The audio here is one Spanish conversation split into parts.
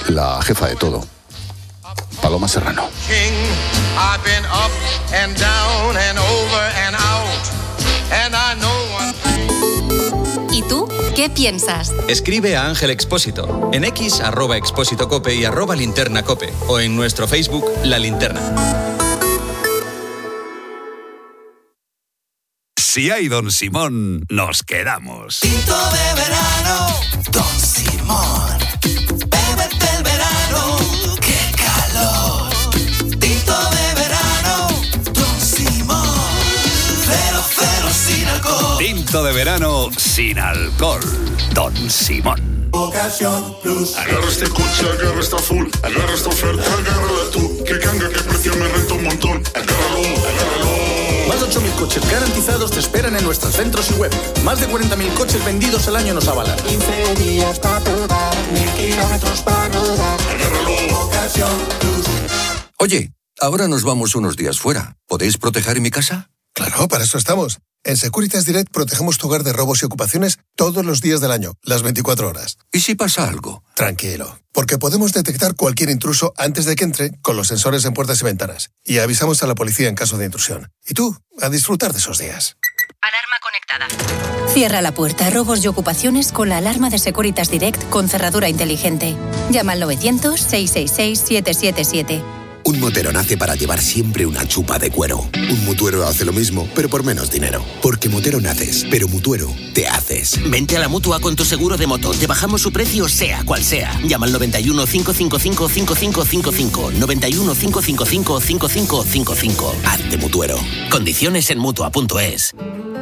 la jefa de todo, Paloma Serrano. ¿Y tú qué piensas? Escribe a Ángel Expósito en X @expósitocope y @linternacope o en nuestro Facebook La Linterna. Si hay Don Simón, nos quedamos. Tinto de verano, Don Simón. Bébete el verano, qué calor. Tinto de verano, Don Simón. 0,0 sin alcohol. Tinto de verano sin alcohol. Don Simón. Ocasión Plus. Agarra este coche, agarra esta full. Agarra esta oferta, agárrala tú. Que canga, que precio me renta un montón. Agárralo. Más de 8.000 coches garantizados te esperan en nuestros centros y web. Más de 40.000 coches vendidos al año nos avalan. 15 días para probar, 1.000 kilómetros para rodar. Agárralo. Ocasión Plus. Oye, ahora nos vamos unos días fuera. ¿Podéis proteger mi casa? Claro, para eso estamos. En Securitas Direct protegemos tu hogar de robos y ocupaciones todos los días del año, las 24 horas. ¿Y si pasa algo? Tranquilo, porque podemos detectar cualquier intruso antes de que entre con los sensores en puertas y ventanas. Y avisamos a la policía en caso de intrusión. Y tú, a disfrutar de esos días. Alarma conectada. Cierra la puerta a robos y ocupaciones con la alarma de Securitas Direct con cerradura inteligente. Llama al 900-666-777. Un motero nace para llevar siempre una chupa de cuero. Un mutuero hace lo mismo, pero por menos dinero. Porque motero naces, pero mutuero te haces. Vente a la Mutua con tu seguro de moto. Te bajamos su precio sea cual sea. Llama al 91 555 5555. 91 555 5555. Hazte mutuero. Condiciones en Mutua.es.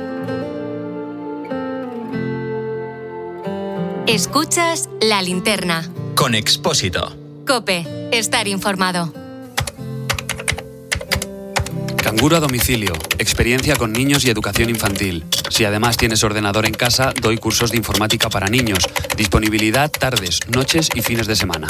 Escuchas La Linterna. Con Expósito. COPE. Estar informado. Canguro a domicilio, experiencia con niños y educación infantil. Si además tienes ordenador en casa, doy cursos de informática para niños. Disponibilidad tardes, noches y fines de semana.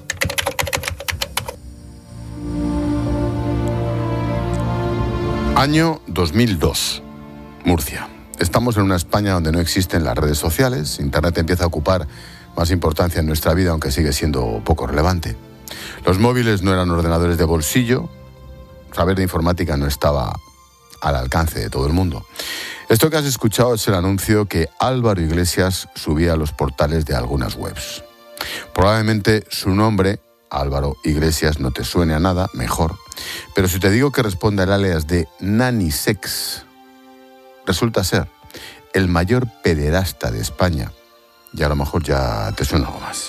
Año 2002. Murcia. Estamos en una España donde no existen las redes sociales. Internet empieza a ocupar más importancia en nuestra vida, aunque sigue siendo poco relevante. Los móviles no eran ordenadores de bolsillo. Saber de informática no estaba al alcance de todo el mundo. Esto que has escuchado es el anuncio que Álvaro Iglesias subía a los portales de algunas webs. Probablemente su nombre, Álvaro Iglesias, no te suene a nada, mejor. Pero si te digo que responde al alias de Nanisex, resulta ser el mayor pederasta de España, y a lo mejor ya te suena algo más.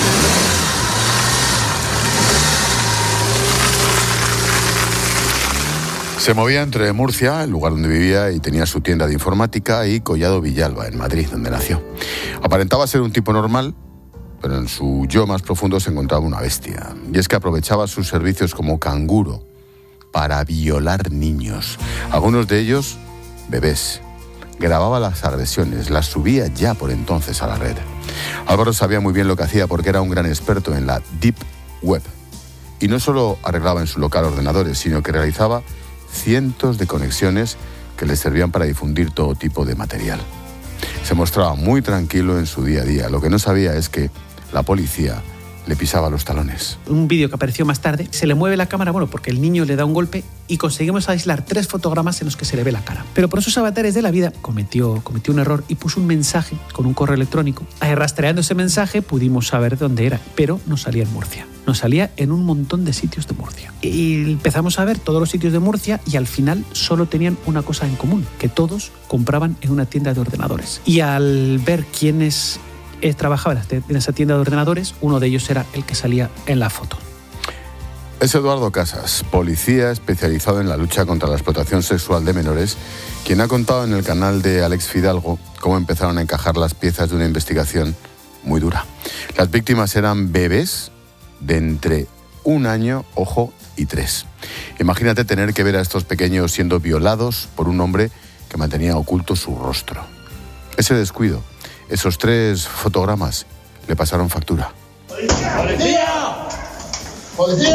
Se movía entre Murcia, el lugar donde vivía y tenía su tienda de informática, y Collado Villalba, en Madrid, donde nació. Aparentaba ser un tipo normal, pero en su yo más profundo se encontraba una bestia. Y es que aprovechaba sus servicios como canguro para violar niños, algunos de ellos bebés. Grababa las agresiones, las subía ya por entonces a la red. Álvaro sabía muy bien lo que hacía porque era un gran experto en la Deep Web. Y no solo arreglaba en su local ordenadores, sino que realizaba cientos de conexiones que le servían para difundir todo tipo de material. Se mostraba muy tranquilo en su día a día. Lo que no sabía es que la policía le pisaba los talones. Un vídeo que apareció más tarde, se le mueve la cámara, porque el niño le da un golpe y conseguimos aislar 3 fotogramas en los que se le ve la cara. Pero por esos avatares de la vida cometió un error y puso un mensaje con un correo electrónico. Rastreando ese mensaje pudimos saber dónde era, pero no salía en Murcia. Nos salía en un montón de sitios de Murcia. Y empezamos a ver todos los sitios de Murcia y al final solo tenían una cosa en común, que todos compraban en una tienda de ordenadores. Y al ver quiénes trabajaban en esa tienda de ordenadores, uno de ellos era el que salía en la foto. Es Eduardo Casas, policía especializado en la lucha contra la explotación sexual de menores, quien ha contado en el canal de Alex Fidalgo cómo empezaron a encajar las piezas de una investigación muy dura. Las víctimas eran bebés de entre 1 año, ojo, y 3. Imagínate tener que ver a estos pequeños siendo violados por un hombre que mantenía oculto su rostro. Ese descuido, esos 3 fotogramas, le pasaron factura. ¡Policía! ¡Policía!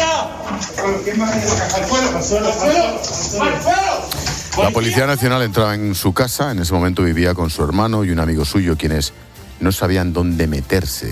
La Policía Nacional entraba en su casa. En ese momento vivía con su hermano y un amigo suyo, quienes no sabían dónde meterse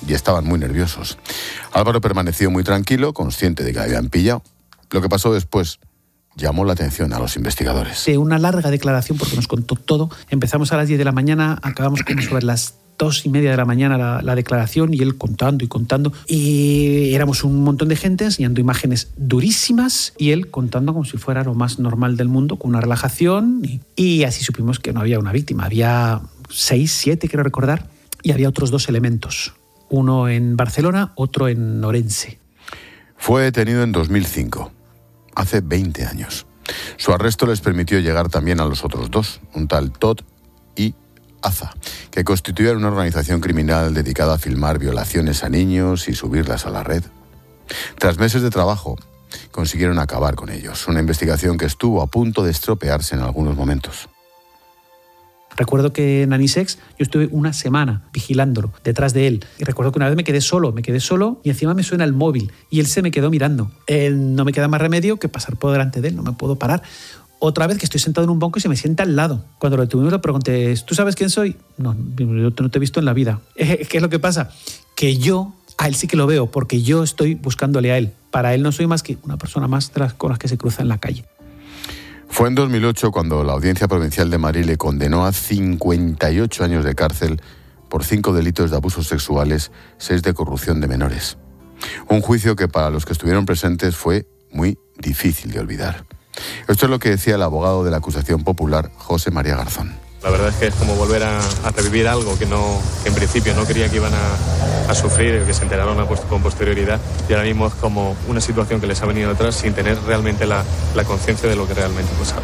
y estaban muy nerviosos. Álvaro permaneció muy tranquilo, consciente de que habían pillado. Lo que pasó después llamó la atención a los investigadores. De una larga declaración, porque nos contó todo. Empezamos a las 10 de la mañana, acabamos como sobre las 2:30 de la mañana la declaración, y él contando y contando. Y éramos un montón de gente enseñando imágenes durísimas y él contando como si fuera lo más normal del mundo, con una relajación. Y así supimos que no había una víctima. Había 6, 7, quiero recordar, y había otros 2 elementos. Uno en Barcelona, otro en Orense. Fue detenido en 2005, hace 20 años. Su arresto les permitió llegar también a los otros 2, un tal Todd y Aza, que constituían una organización criminal dedicada a filmar violaciones a niños y subirlas a la red. Tras meses de trabajo, consiguieron acabar con ellos, una investigación que estuvo a punto de estropearse en algunos momentos. Recuerdo que en Anisex yo estuve una semana vigilándolo, detrás de él. Y recuerdo que una vez me quedé solo y encima me suena el móvil y él se me quedó mirando. No me queda más remedio que pasar por delante de él, no me puedo parar. Otra vez que estoy sentado en un banco y se me sienta al lado. Cuando lo detuvimos le pregunté, ¿tú sabes quién soy? No, yo no te he visto en la vida. ¿Qué es lo que pasa? Que yo a él sí que lo veo, porque yo estoy buscándole a él. Para él no soy más que una persona más de las con las que se cruza en la calle. Fue en 2008 cuando la Audiencia Provincial de Madrid le condenó a 58 años de cárcel por 5 delitos de abusos sexuales, 6 de corrupción de menores. Un juicio que para los que estuvieron presentes fue muy difícil de olvidar. Esto es lo que decía el abogado de la acusación popular, José María Garzón. La verdad es que es como volver a revivir algo que en principio no creía que iban a sufrir, que se enteraron con posterioridad, y ahora mismo es como una situación que les ha venido atrás sin tener realmente la conciencia de lo que realmente pasaba.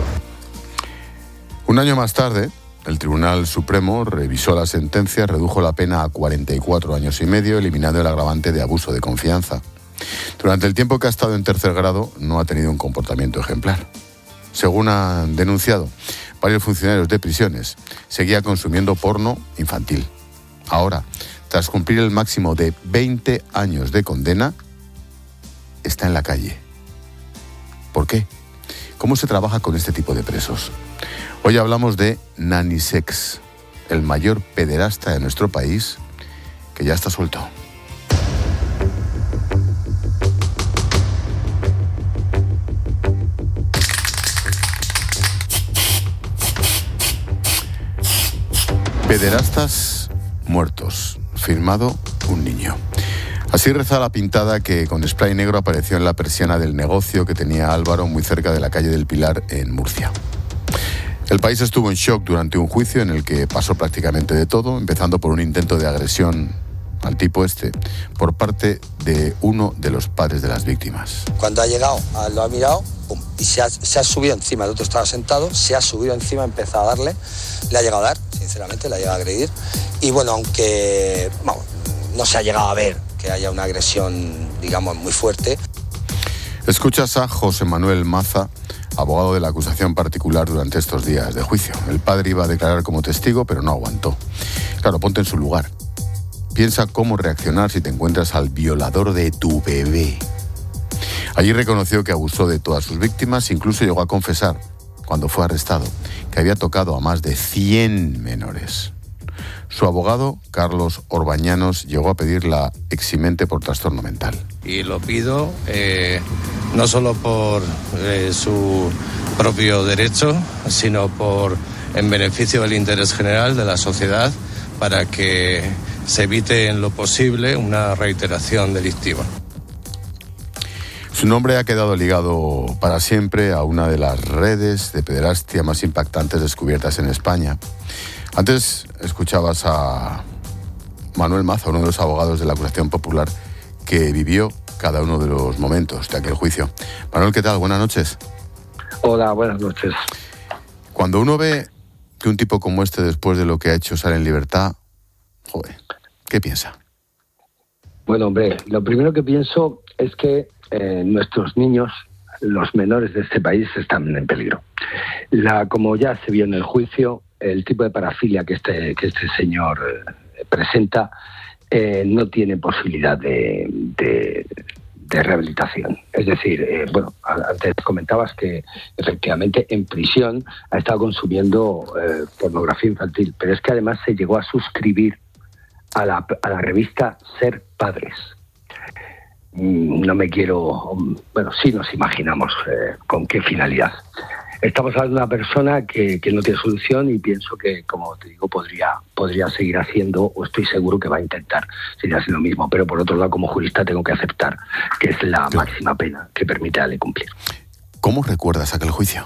Un año más tarde, el Tribunal Supremo revisó la sentencia, redujo la pena a 44 años y medio, eliminando el agravante de abuso de confianza. Durante el tiempo que ha estado en tercer grado, no ha tenido un comportamiento ejemplar. Según han denunciado varios funcionarios de prisiones, seguía consumiendo porno infantil. Ahora, tras cumplir el máximo de 20 años de condena, está en la calle. ¿Por qué? ¿Cómo se trabaja con este tipo de presos? Hoy hablamos de Nanisex, el mayor pederasta de nuestro país, que ya está suelto. Pederastas muertos, firmado un niño. Así reza la pintada que con spray negro apareció en la persiana del negocio que tenía Álvaro muy cerca de la calle del Pilar en Murcia. El país estuvo en shock durante un juicio en el que pasó prácticamente de todo, empezando por un intento de agresión al tipo por parte de uno de los padres de las víctimas. Cuando ha llegado, lo ha mirado, pum, y se ha subido encima, el otro estaba sentado, se ha subido encima, ha empezado a darle, le ha llegado a dar, sinceramente, le ha llegado a agredir. Y bueno, aunque no se ha llegado a ver que haya una agresión, digamos, muy fuerte. Escuchas a José Manuel Maza, abogado de la acusación particular durante estos días de juicio. El padre iba a declarar como testigo, pero no aguantó. Claro, ponte en su lugar. Piensa cómo reaccionar si te encuentras al violador de tu bebé. Allí reconoció que abusó de todas sus víctimas, incluso llegó a confesar, cuando fue arrestado, que había tocado a más de 100 menores. Su abogado, Carlos Orbañanos, llegó a pedir la eximente por trastorno mental. Y lo pido no solo por su propio derecho, sino en beneficio del interés general de la sociedad, para que se evite en lo posible una reiteración delictiva. Su nombre ha quedado ligado para siempre a una de las redes de pederastia más impactantes descubiertas en España. Antes escuchabas a Manuel Maza, uno de los abogados de la acusación popular, que vivió cada uno de los momentos de aquel juicio. Manuel, ¿qué tal? Buenas noches. Hola, buenas noches. Cuando uno ve que un tipo como este, después de lo que ha hecho, sale en libertad, joder, ¿qué piensa? Bueno, hombre, lo primero que pienso es que nuestros niños, los menores de este país, están en peligro. Como ya se vio en el juicio, el tipo de parafilia que este señor presenta no tiene posibilidad de rehabilitación. Es decir, antes comentabas que efectivamente en prisión ha estado consumiendo pornografía infantil, pero es que además se llegó a suscribir a la revista Ser Padres. No me quiero... Bueno, sí nos imaginamos con qué finalidad. Estamos hablando de una persona que no tiene solución y pienso que, como te digo, podría seguir haciendo, o estoy seguro que va a intentar seguir haciendo lo mismo. Pero por otro lado, como jurista, tengo que aceptar que es la máxima pena que permite a la ley cumplir. ¿Cómo recuerdas aquel juicio?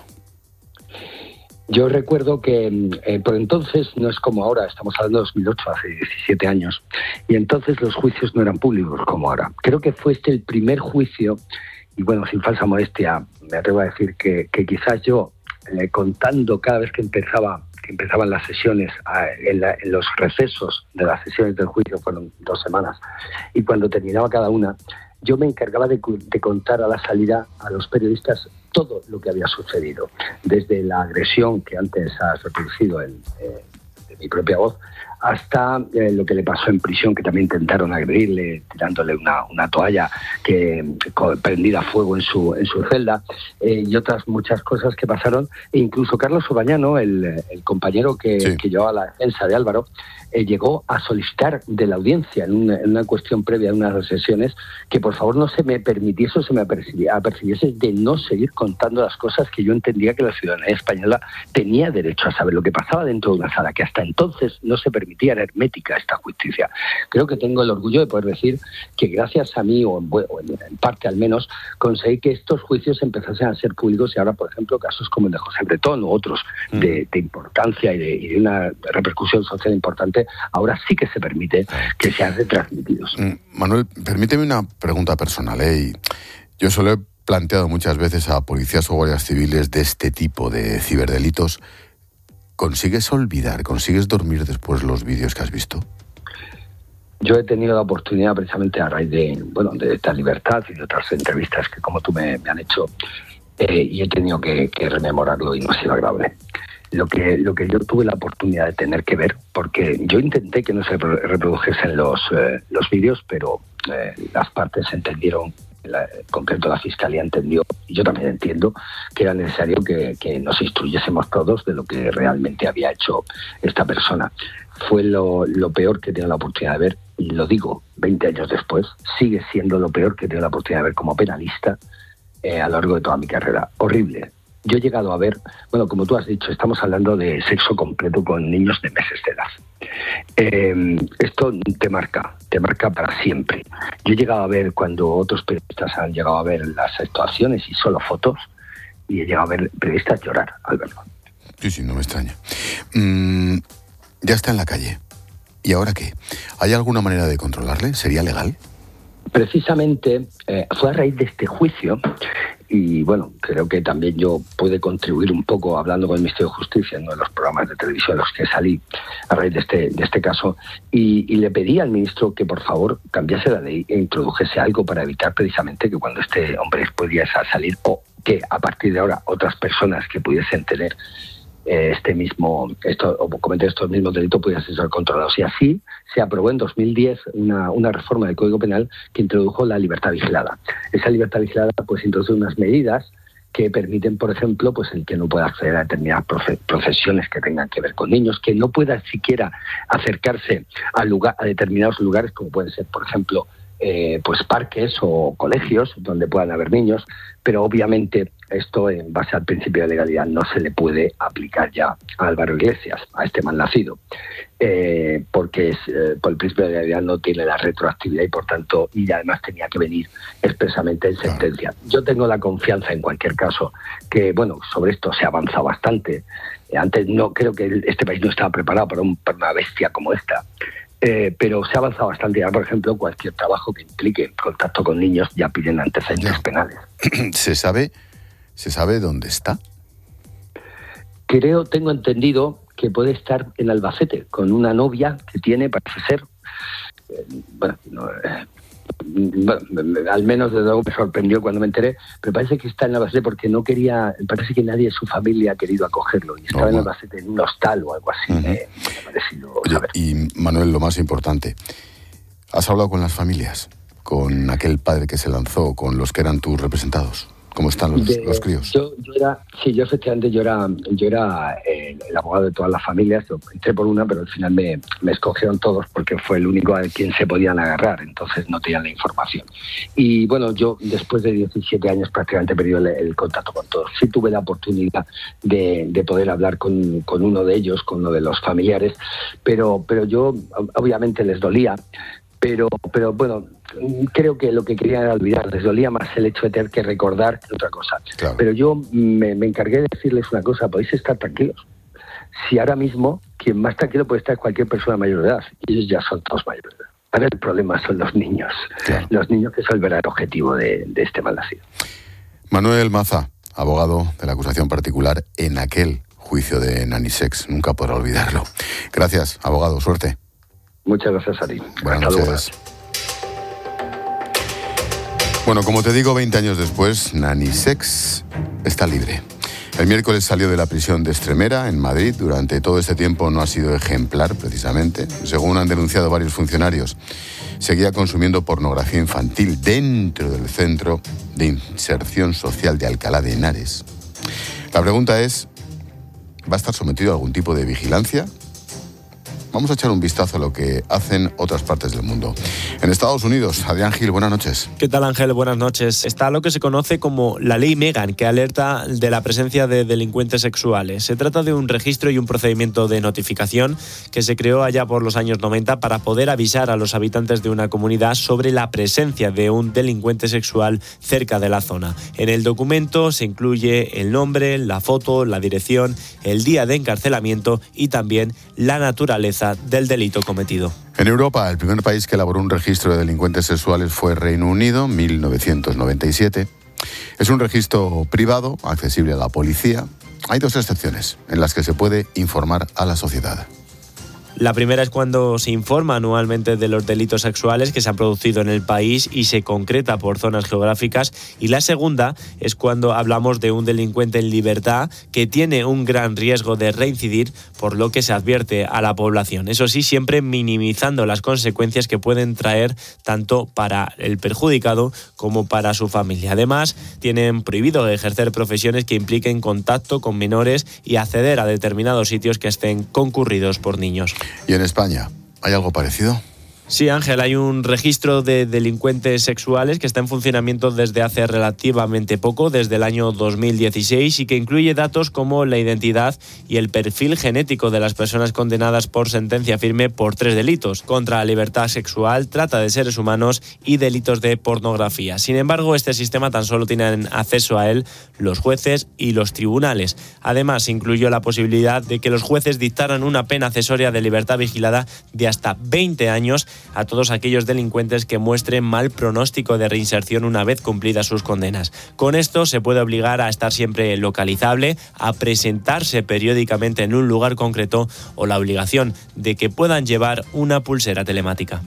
Yo recuerdo que por entonces, no es como ahora, estamos hablando de 2008, hace 17 años, y entonces los juicios no eran públicos como ahora. Creo que fue el primer juicio, y bueno, sin falsa modestia, me atrevo a decir que quizás yo, contando cada vez que empezaban las sesiones, en los recesos de las sesiones del juicio, fueron 2 semanas, y cuando terminaba cada una, yo me encargaba de contar a la salida a los periodistas todo lo que había sucedido, desde la agresión que antes has reproducido de mi propia voz, hasta lo que le pasó en prisión, que también intentaron agredirle tirándole una toalla prendida a fuego en su celda, y otras muchas cosas que pasaron. E incluso Carlos Obañano, el compañero que llevaba la defensa de Álvaro, llegó a solicitar de la audiencia en una cuestión previa de unas sesiones que por favor no se me permitiese o se me apercibiese de no seguir contando las cosas que yo entendía que la ciudadanía española tenía derecho a saber, lo que pasaba dentro de una sala, que hasta entonces no se permitía, era hermética esta justicia. Creo que tengo el orgullo de poder decir que gracias a mí, o en parte al menos, conseguí que estos juicios empezasen a ser públicos, y ahora, por ejemplo, casos como el de José Bretón u otros de importancia y de una repercusión social importante, ahora sí que se permite que sean retransmitidos. Manuel, permíteme una pregunta personal. Yo solo he planteado muchas veces a policías o guardias civiles de este tipo de ciberdelitos. ¿Consigues olvidar, consigues dormir después los vídeos que has visto? Yo he tenido la oportunidad, precisamente a raíz de esta libertad y de otras entrevistas que, como tú me han hecho, y he tenido que rememorarlo, y no ha sido agradable. Lo que yo tuve la oportunidad de tener que ver, porque yo intenté que no se reprodujesen los vídeos, pero las partes entendieron, en concreto la Fiscalía entendió, y yo también entiendo, que era necesario que nos instruyésemos todos de lo que realmente había hecho esta persona. Fue lo peor que he tenido la oportunidad de ver, y lo digo 20 años después, sigue siendo lo peor que he tenido la oportunidad de ver como penalista a lo largo de toda mi carrera. Horrible. Yo he llegado a ver, bueno, como tú has dicho, estamos hablando de sexo completo con niños de meses de edad. Esto te marca para siempre. Yo he llegado a ver, cuando otros periodistas han llegado a ver las actuaciones y solo fotos, y he llegado a ver periodistas llorar al verlo. Sí, no me extraña. Ya está en la calle. ¿Y ahora qué? ¿Hay alguna manera de controlarle? ¿Sería legal? Precisamente fue a raíz de este juicio, y bueno, creo que también yo pude contribuir un poco hablando con el Ministerio de Justicia en uno de los programas de televisión en los que salí a raíz de este caso, y le pedí al ministro que por favor cambiase la ley e introdujese algo para evitar precisamente que cuando este hombre pudiese salir, o que a partir de ahora otras personas que pudiesen tener cometer estos mismos delitos pudiesen ser controlados. Y así se aprobó en 2010 una reforma del Código Penal que introdujo la libertad vigilada. Esa libertad vigilada pues introduce unas medidas que permiten, por ejemplo, pues el que no pueda acceder a determinadas profesiones que tengan que ver con niños, que no pueda siquiera acercarse a determinados lugares, como pueden ser, por ejemplo, pues parques o colegios donde puedan haber niños, pero obviamente esto, en base al principio de legalidad, no se le puede aplicar ya a Álvaro Iglesias, a este mal nacido, porque por el principio de legalidad no tiene la retroactividad y por tanto, y además tenía que venir expresamente en sentencia. Yo tengo la confianza, en cualquier caso, que bueno, sobre esto se ha avanzado bastante. Antes no creo que este país no estaba preparado para una bestia como esta. Pero se ha avanzado bastante. Ya, por ejemplo, cualquier trabajo que implique contacto con niños ya piden antecedentes penales. ¿Se sabe dónde está? Tengo entendido que puede estar en Albacete con una novia que tiene, parece ser, al menos desde luego me sorprendió cuando me enteré, pero parece que está en Albacete porque no quería, parece que nadie de su familia ha querido acogerlo, y estaba en Albacete en un hostal o algo así. Me ha parecido saber. Y Manuel, lo más importante, ¿has hablado con las familias? ¿Con aquel padre que se lanzó, con los que eran tus representados? ¿Cómo están los críos? Yo efectivamente era el abogado de todas las familias. Yo entré por una, pero al final me escogieron todos porque fue el único al quien se podían agarrar, entonces no tenían la información. Y bueno, yo después de 17 años prácticamente perdí el contacto con todos. Sí tuve la oportunidad de poder hablar con uno de ellos, con uno de los familiares, pero yo obviamente les dolía, pero bueno, creo que lo que querían era olvidar, les dolía más el hecho de tener que recordar que otra cosa. Claro. Pero yo me encargué de decirles una cosa: podéis estar tranquilos. Si ahora mismo quien más tranquilo puede estar es cualquier persona mayor de edad, y ellos ya son todos mayores de edad. Ahora el problema son los niños, claro. Los niños, que es el verdadero objetivo de este mal nacido. Manuel Maza, abogado de la acusación particular en aquel juicio de Nanisex, nunca podrá olvidarlo. Gracias, abogado, suerte. Muchas gracias a ti. Buenas noches. Bueno, como te digo, 20 años después, Nanisex está libre. El miércoles salió de la prisión de Estremera, en Madrid. Durante todo este tiempo no ha sido ejemplar, precisamente. Según han denunciado varios funcionarios, seguía consumiendo pornografía infantil dentro del Centro de Inserción Social de Alcalá de Henares. La pregunta es, ¿va a estar sometido a algún tipo de vigilancia? Vamos a echar un vistazo a lo que hacen otras partes del mundo. En Estados Unidos, Adrián Gil, buenas noches. ¿Qué tal, Ángel? Buenas noches. Está lo que se conoce como la Ley Megan, que alerta de la presencia de delincuentes sexuales. Se trata de un registro y un procedimiento de notificación que se creó allá por los años 90 para poder avisar a los habitantes de una comunidad sobre la presencia de un delincuente sexual cerca de la zona. En el documento se incluye el nombre, la foto, la dirección, el día de encarcelamiento y también la naturaleza del delito cometido. En Europa, el primer país que elaboró un registro de delincuentes sexuales fue Reino Unido, 1997. Es un registro privado, accesible a la policía. Hay dos excepciones en las que se puede informar a la sociedad. La primera es cuando se informa anualmente de los delitos sexuales que se han producido en el país y se concreta por zonas geográficas. Y la segunda es cuando hablamos de un delincuente en libertad que tiene un gran riesgo de reincidir, por lo que se advierte a la población. Eso sí, siempre minimizando las consecuencias que pueden traer tanto para el perjudicado como para su familia. Además, tienen prohibido ejercer profesiones que impliquen contacto con menores y acceder a determinados sitios que estén concurridos por niños. ¿Y en España hay algo parecido? Sí, Ángel, hay un registro de delincuentes sexuales que está en funcionamiento desde hace relativamente poco, desde el año 2016, y que incluye datos como la identidad y el perfil genético de las personas condenadas por sentencia firme por 3 delitos: contra la libertad sexual, trata de seres humanos y delitos de pornografía. Sin embargo, este sistema tan solo tienen acceso a él los jueces y los tribunales. Además, incluyó la posibilidad de que los jueces dictaran una pena accesoria de libertad vigilada de hasta 20 años a todos aquellos delincuentes que muestren mal pronóstico de reinserción una vez cumplidas sus condenas. Con esto se puede obligar a estar siempre localizable, a presentarse periódicamente en un lugar concreto o la obligación de que puedan llevar una pulsera telemática.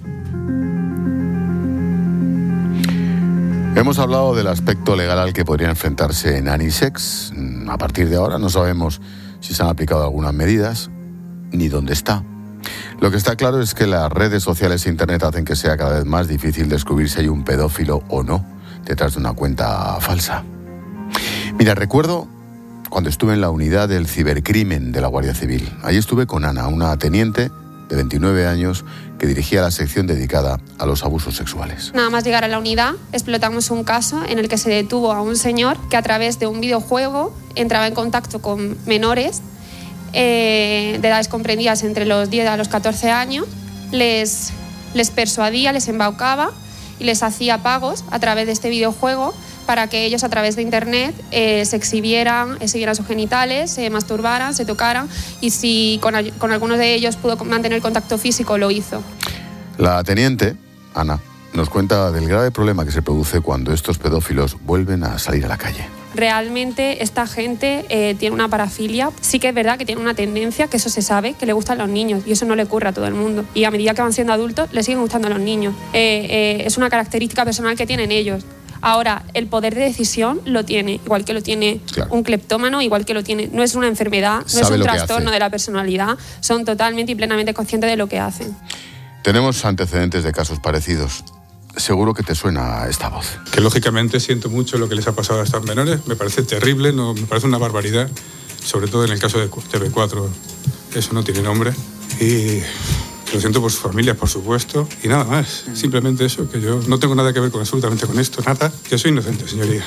Hemos hablado del aspecto legal al que podría enfrentarse Nanisex. A partir de ahora no sabemos si se han aplicado algunas medidas ni dónde está. Lo que está claro es que las redes sociales e Internet hacen que sea cada vez más difícil descubrir si hay un pedófilo o no detrás de una cuenta falsa. Mira, recuerdo cuando estuve en la unidad del cibercrimen de la Guardia Civil. Allí estuve con Ana, una teniente de 29 años que dirigía la sección dedicada a los abusos sexuales. Nada más llegar a la unidad, explotamos un caso en el que se detuvo a un señor que a través de un videojuego entraba en contacto con menores de edades comprendidas entre los 10 a los 14 años, les persuadía, les embaucaba y les hacía pagos a través de este videojuego para que ellos a través de internet se exhibieran sus genitales, se masturbaran, se tocaran, y si con algunos de ellos pudo mantener contacto físico, lo hizo. La teniente, Ana, nos cuenta del grave problema que se produce cuando estos pedófilos vuelven a salir a la calle. Realmente esta gente tiene una parafilia. Sí que es verdad que tiene una tendencia, que eso se sabe, que le gustan los niños, y eso no le ocurre a todo el mundo. Y a medida que van siendo adultos, le siguen gustando a los niños. Es una característica personal que tienen ellos. Ahora, el poder de decisión lo tiene, igual que lo tiene un cleptómano, igual que lo tiene. No es una enfermedad, no es un trastorno de la personalidad. Son totalmente y plenamente conscientes de lo que hacen. Tenemos antecedentes de casos parecidos. Seguro que te suena esta voz. Que lógicamente siento mucho lo que les ha pasado a estas menores. Me parece terrible, me parece una barbaridad. sobre todo en el caso de TV4, eso no tiene nombre. Y lo siento por sus familias, por supuesto, y nada más. Simplemente eso, que yo no tengo nada que ver absolutamente con esto, nada, que soy inocente, señoría.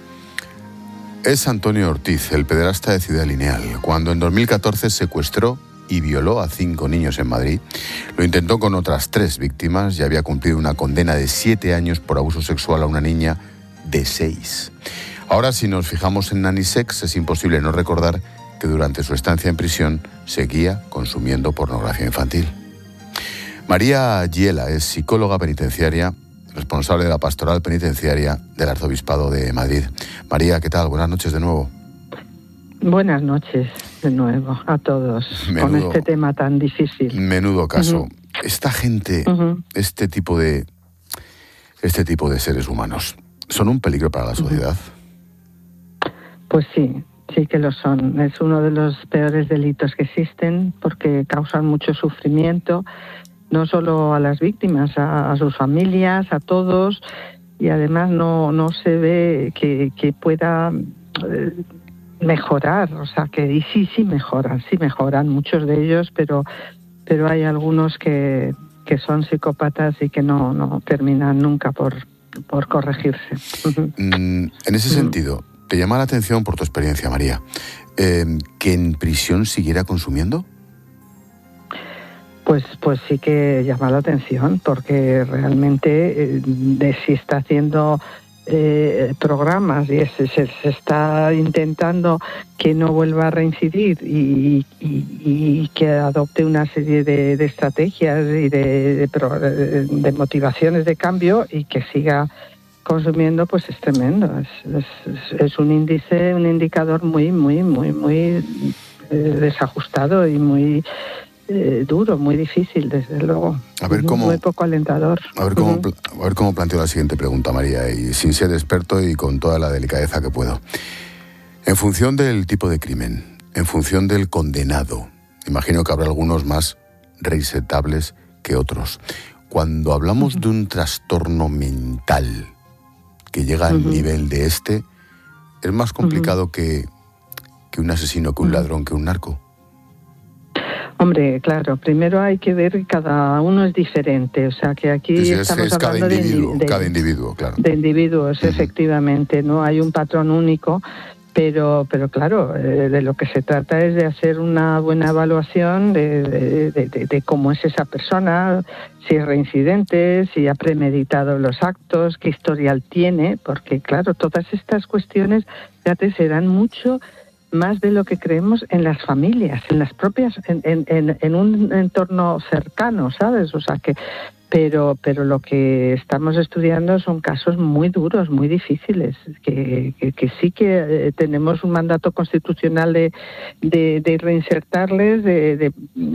Es Antonio Ortiz, el pederasta de Ciudad Lineal. Cuando en 2014 secuestró y violó a 5 niños en Madrid, lo intentó con otras 3 víctimas y había cumplido una condena de 7 años por abuso sexual a una niña de 6. Ahora, si nos fijamos en Nanisex, es imposible no recordar que durante su estancia en prisión seguía consumiendo pornografía infantil. María Giela es psicóloga penitenciaria, responsable de la pastoral penitenciaria del Arzobispado de Madrid. María, ¿qué tal? Buenas noches de nuevo. Buenas noches de nuevo a todos, con este tema tan difícil. Menudo caso. Esta gente, este tipo de seres humanos, ¿son un peligro para la sociedad? Pues sí que lo son. Es uno de los peores delitos que existen porque causan mucho sufrimiento, no solo a las víctimas, a sus familias, a todos, y además no se ve que pueda mejorar, o sea que y sí mejoran muchos de ellos, pero hay algunos que son psicópatas y que no terminan nunca por corregirse. En ese sentido, ¿te llama la atención por tu experiencia, María, que en prisión siguiera consumiendo? Pues sí que llama la atención, porque realmente si está haciendo programas y se está intentando que no vuelva a reincidir y que adopte una serie de estrategias y de motivaciones de cambio y que siga consumiendo, pues es tremendo. Es un indicador muy desajustado y muy duro, muy difícil, desde luego. Muy poco alentador. A ver cómo planteo la siguiente pregunta, María, y sin ser experto y con toda la delicadeza que puedo. En función del tipo de crimen, en función del condenado, imagino que habrá algunos más reisetables que otros. Cuando hablamos de un trastorno mental que llega al nivel de es más complicado que un asesino, que un ladrón, que un narco. Hombre, claro, primero hay que ver que cada uno es diferente, o sea que aquí estamos hablando cada individuo, claro. De individuos, efectivamente, no hay un patrón único, pero claro, de lo que se trata es de hacer una buena evaluación de cómo es esa persona, si es reincidente, si ha premeditado los actos, qué historial tiene, porque claro, todas estas cuestiones, fíjate, se dan mucho más de lo que creemos en las familias, en las propias, en un entorno cercano, ¿sabes? O sea que, pero lo que estamos estudiando son casos muy duros, muy difíciles, que sí que tenemos un mandato constitucional de reinsertarles, de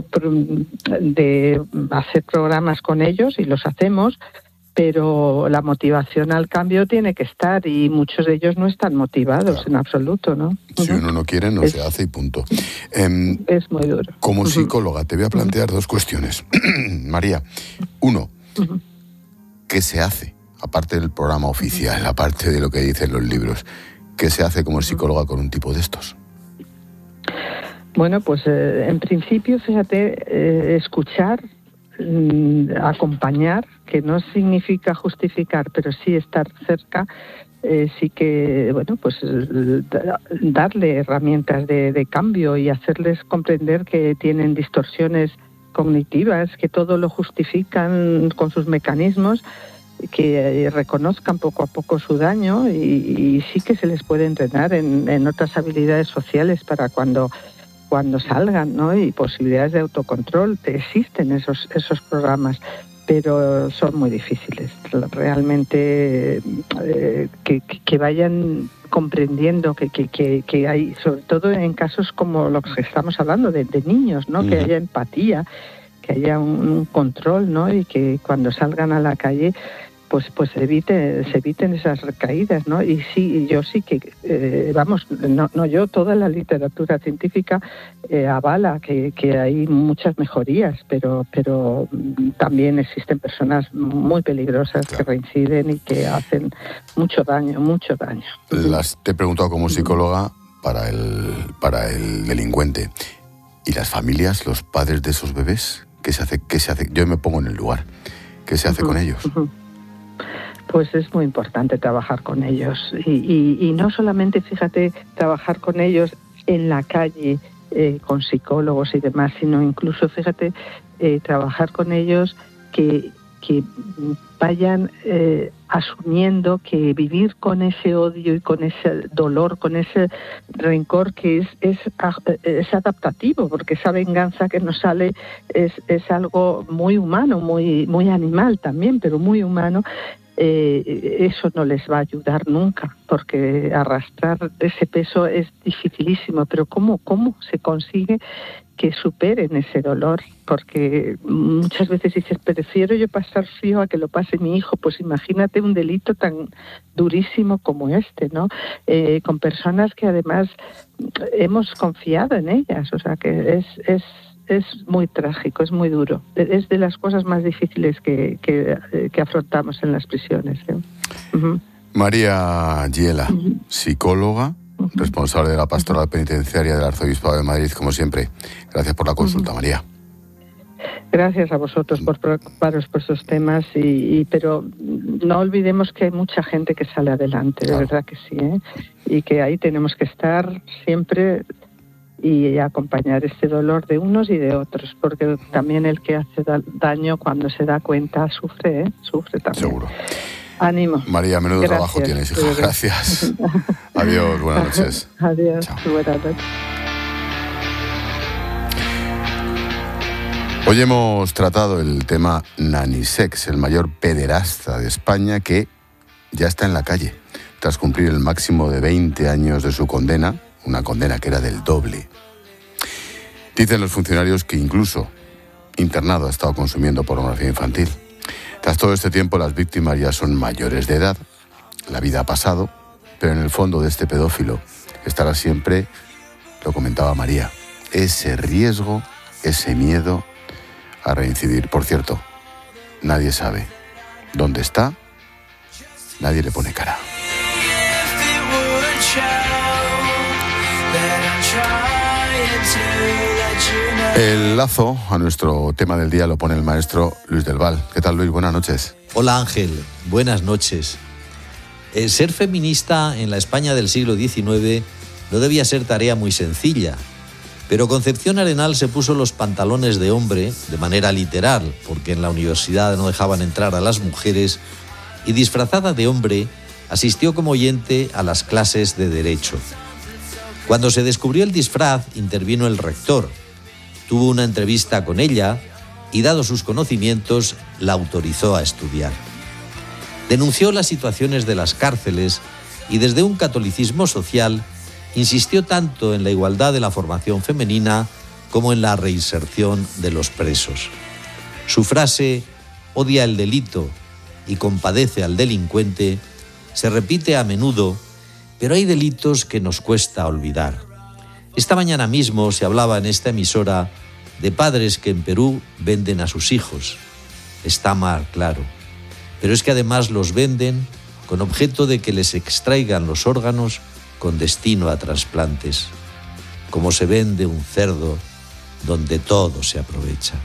hacer programas con ellos, y los hacemos, pero la motivación al cambio tiene que estar, y muchos de ellos no están motivados en absoluto, ¿no? Si uno no quiere, no se hace y punto. Es muy duro. Como psicóloga, te voy a plantear 2 cuestiones. María, 1, ¿qué se hace? Aparte del programa oficial, aparte de lo que dicen los libros, ¿qué se hace como psicóloga con un tipo de estos? Bueno, pues en principio, fíjate, escuchar, acompañar, que no significa justificar, pero sí estar cerca, sí que, bueno, pues darle herramientas de cambio y hacerles comprender que tienen distorsiones cognitivas, que todo lo justifican con sus mecanismos, que reconozcan poco a poco su daño y sí que se les puede entrenar en otras habilidades sociales para cuando salgan, ¿no? Y posibilidades de autocontrol. Existen esos programas, pero son muy difíciles. Realmente que vayan comprendiendo que hay, sobre todo en casos como los que estamos hablando, de niños, ¿no? Que haya empatía, que haya un control, ¿no? Y que cuando salgan a la calle pues se eviten esas recaídas, ¿no? Y sí, yo sí que, toda la literatura científica avala que hay muchas mejorías, pero también existen personas muy peligrosas que reinciden y que hacen mucho daño. Te he preguntado como psicóloga, para el delincuente. ¿Y las familias, los padres de esos bebés? ¿Qué se hace? Yo me pongo en el lugar. ¿Qué se hace con ellos? Pues es muy importante trabajar con ellos. Y no solamente, fíjate, trabajar con ellos en la calle, con psicólogos y demás, sino incluso, fíjate, trabajar con ellos que vayan asumiendo que vivir con ese odio y con ese dolor, con ese rencor que es adaptativo, porque esa venganza que nos sale es algo muy humano, muy animal también, pero muy humano. Eso no les va a ayudar nunca, porque arrastrar ese peso es dificilísimo, pero ¿cómo se consigue que superen ese dolor? Porque muchas veces dices, prefiero yo pasar frío a que lo pase mi hijo. Pues imagínate un delito tan durísimo como este, ¿no? Con personas que además hemos confiado en ellas, o sea que es muy trágico, es muy duro. Es de las cosas más difíciles que afrontamos en las prisiones. María Giela, psicóloga, responsable de la Pastoral Penitenciaria del Arzobispado de Madrid, como siempre. Gracias por la consulta, María. Gracias a vosotros por preocuparos por esos temas, pero no olvidemos que hay mucha gente que sale adelante, de verdad que sí, y que ahí tenemos que estar siempre y acompañar este dolor de unos y de otros, porque también el que hace daño cuando se da cuenta sufre también. Seguro. Ánimo. María, menudo trabajo tienes, hija. Gracias. Adiós, buenas noches. Adiós, chao. Buenas noches. Hoy hemos tratado el tema Nanisex, el mayor pederasta de España, que ya está en la calle, tras cumplir el máximo de 20 años de su condena, una condena que era del doble. Dicen los funcionarios que incluso internado ha estado consumiendo pornografía infantil. Tras todo este tiempo, las víctimas ya son mayores de edad, la vida ha pasado, pero en el fondo de este pedófilo estará siempre, lo comentaba María, ese riesgo, ese miedo a reincidir. Por cierto, nadie sabe dónde está, nadie le pone cara. El lazo a nuestro tema del día lo pone el maestro Luis del Val. ¿Qué tal, Luis? Buenas noches. Hola, Ángel. Buenas noches. Ser feminista en la España del siglo XIX no debía ser tarea muy sencilla, pero Concepción Arenal se puso los pantalones de hombre de manera literal, porque en la universidad no dejaban entrar a las mujeres, y disfrazada de hombre asistió como oyente a las clases de Derecho. Cuando se descubrió el disfraz, intervino el rector. Tuvo una entrevista con ella y, dados sus conocimientos, la autorizó a estudiar. Denunció las situaciones de las cárceles y, desde un catolicismo social, insistió tanto en la igualdad de la formación femenina como en la reinserción de los presos. Su frase, odia el delito y compadece al delincuente, se repite a menudo, pero hay delitos que nos cuesta olvidar. Esta mañana mismo se hablaba en esta emisora de padres que en Perú venden a sus hijos. Está mal, claro, pero es que además los venden con objeto de que les extraigan los órganos con destino a trasplantes, como se vende un cerdo donde todo se aprovecha.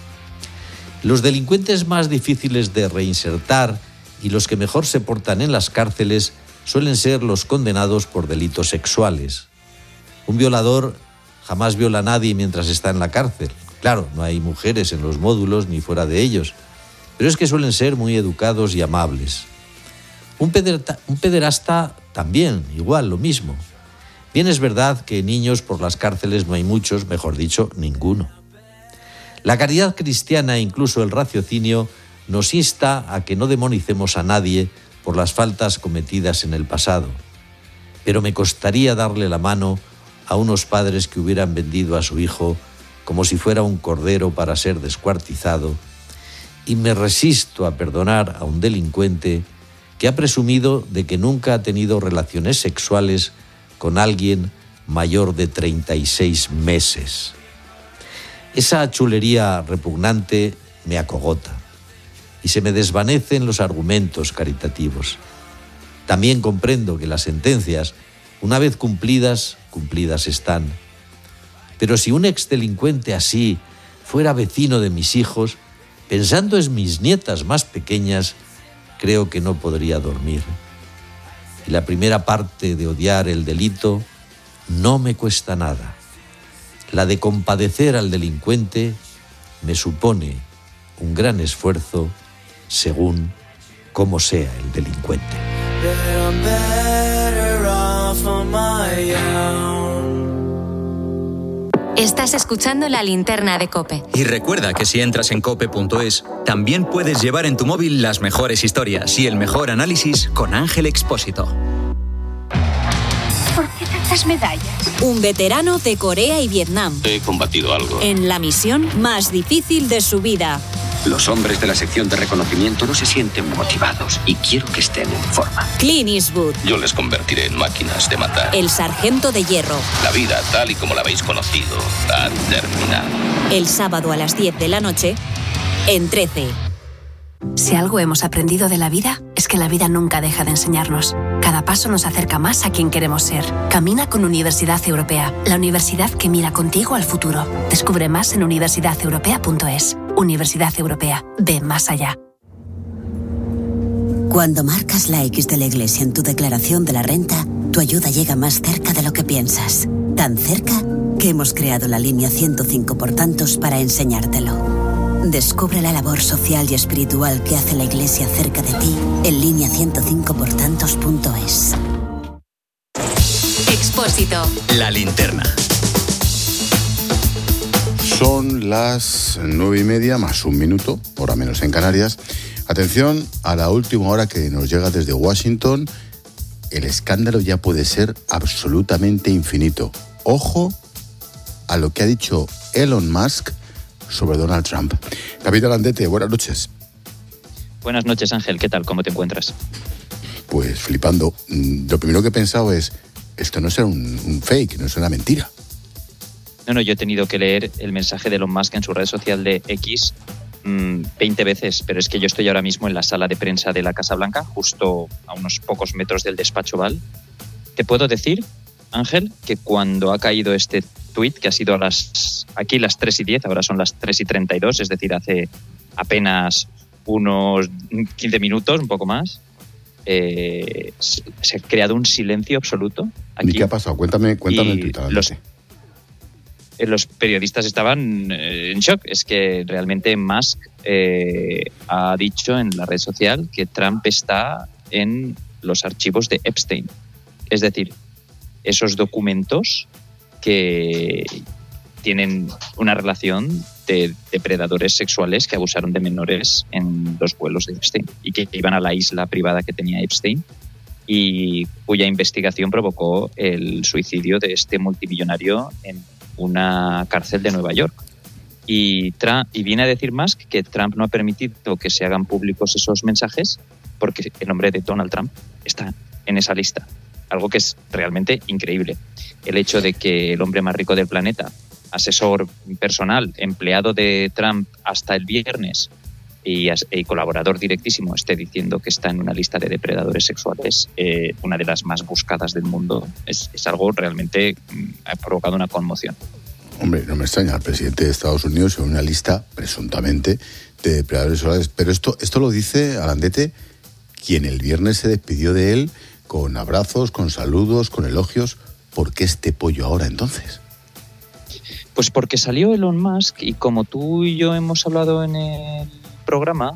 Los delincuentes más difíciles de reinsertar y los que mejor se portan en las cárceles suelen ser los condenados por delitos sexuales. Un violador jamás viola a nadie mientras está en la cárcel. Claro, no hay mujeres en los módulos ni fuera de ellos, pero es que suelen ser muy educados y amables. Un pederasta también, igual, lo mismo. Bien es verdad que niños por las cárceles no hay muchos, mejor dicho, ninguno. La caridad cristiana e incluso el raciocinio nos insta a que no demonicemos a nadie por las faltas cometidas en el pasado. Pero me costaría darle la mano a unos padres que hubieran vendido a su hijo como si fuera un cordero para ser descuartizado, y me resisto a perdonar a un delincuente que ha presumido de que nunca ha tenido relaciones sexuales con alguien mayor de 36 meses. Esa chulería repugnante me acogota y se me desvanecen los argumentos caritativos. También comprendo que las sentencias, una vez cumplidas, cumplidas están. Pero si un exdelincuente así fuera vecino de mis hijos, pensando en mis nietas más pequeñas, creo que no podría dormir. Y la primera parte de odiar el delito no me cuesta nada. La de compadecer al delincuente me supone un gran esfuerzo según cómo sea el delincuente. Estás escuchando La Linterna de COPE. Y recuerda que si entras en cope.es, también puedes llevar en tu móvil las mejores historias y el mejor análisis con Ángel Expósito. ¿Por qué tantas medallas? Un veterano de Corea y Vietnam. He combatido algo. En la misión más difícil de su vida. Los hombres de la sección de reconocimiento no se sienten motivados y quiero que estén en forma. Clint Eastwood. Yo les convertiré en máquinas de matar. El sargento de hierro. La vida, tal y como la habéis conocido, ha terminado. El sábado a las 10 de la noche, en 13. Si algo hemos aprendido de la vida, es que la vida nunca deja de enseñarnos. Cada paso nos acerca más a quien queremos ser. Camina con Universidad Europea, la universidad que mira contigo al futuro. Descubre más en universidadeuropea.es. Universidad Europea, ve más allá. Cuando marcas la X de la Iglesia en tu declaración de la renta, tu ayuda llega más cerca de lo que piensas. Tan cerca que hemos creado la línea 105 por tantos para enseñártelo. Descubre la labor social y espiritual que hace la Iglesia cerca de ti en línea105portantos.es. Expósito. La linterna. Son las 9:30 más un minuto, hora menos en Canarias. Atención a la última hora que nos llega desde Washington. El escándalo ya puede ser absolutamente infinito. Ojo a lo que ha dicho Elon Musk sobre Donald Trump. David Alandete, buenas noches. Buenas noches, Ángel. ¿Qué tal? ¿Cómo te encuentras? Pues flipando. Lo primero que he pensado es, esto no será un fake, no es una mentira. No, yo he tenido que leer el mensaje de Elon Musk en su red social de X 20 veces, pero es que yo estoy ahora mismo en la sala de prensa de la Casa Blanca, justo a unos pocos metros del despacho Oval. Te puedo decir, Ángel, que cuando ha caído este tuit, que ha sido aquí las 3:10, ahora son las 3:32, es decir, hace apenas unos 15 minutos, un poco más, se ha creado un silencio absoluto aquí. ¿Y qué ha pasado? Cuéntame el tuit. Los periodistas estaban en shock. Es que realmente Musk ha dicho en la red social que Trump está en los archivos de Epstein. Es decir, esos documentos que tienen una relación de depredadores sexuales que abusaron de menores en los vuelos de Epstein y que iban a la isla privada que tenía Epstein y cuya investigación provocó el suicidio de este multimillonario en una cárcel de Nueva York. Y viene a decir Musk que Trump no ha permitido que se hagan públicos esos mensajes porque el nombre de Donald Trump está en esa lista. Algo que es realmente increíble. El hecho de que el hombre más rico del planeta, asesor personal, empleado de Trump hasta el viernes y colaborador directísimo, esté diciendo que está en una lista de depredadores sexuales, una de las más buscadas del mundo, es algo realmente ha provocado una conmoción. Hombre, no me extraña, el presidente de Estados Unidos en una lista presuntamente de depredadores sexuales, pero esto lo dice Alandete, quien el viernes se despidió de él con abrazos, con saludos, con elogios. ¿Por qué este pollo ahora entonces? Pues porque salió Elon Musk y como tú y yo hemos hablado en el programa,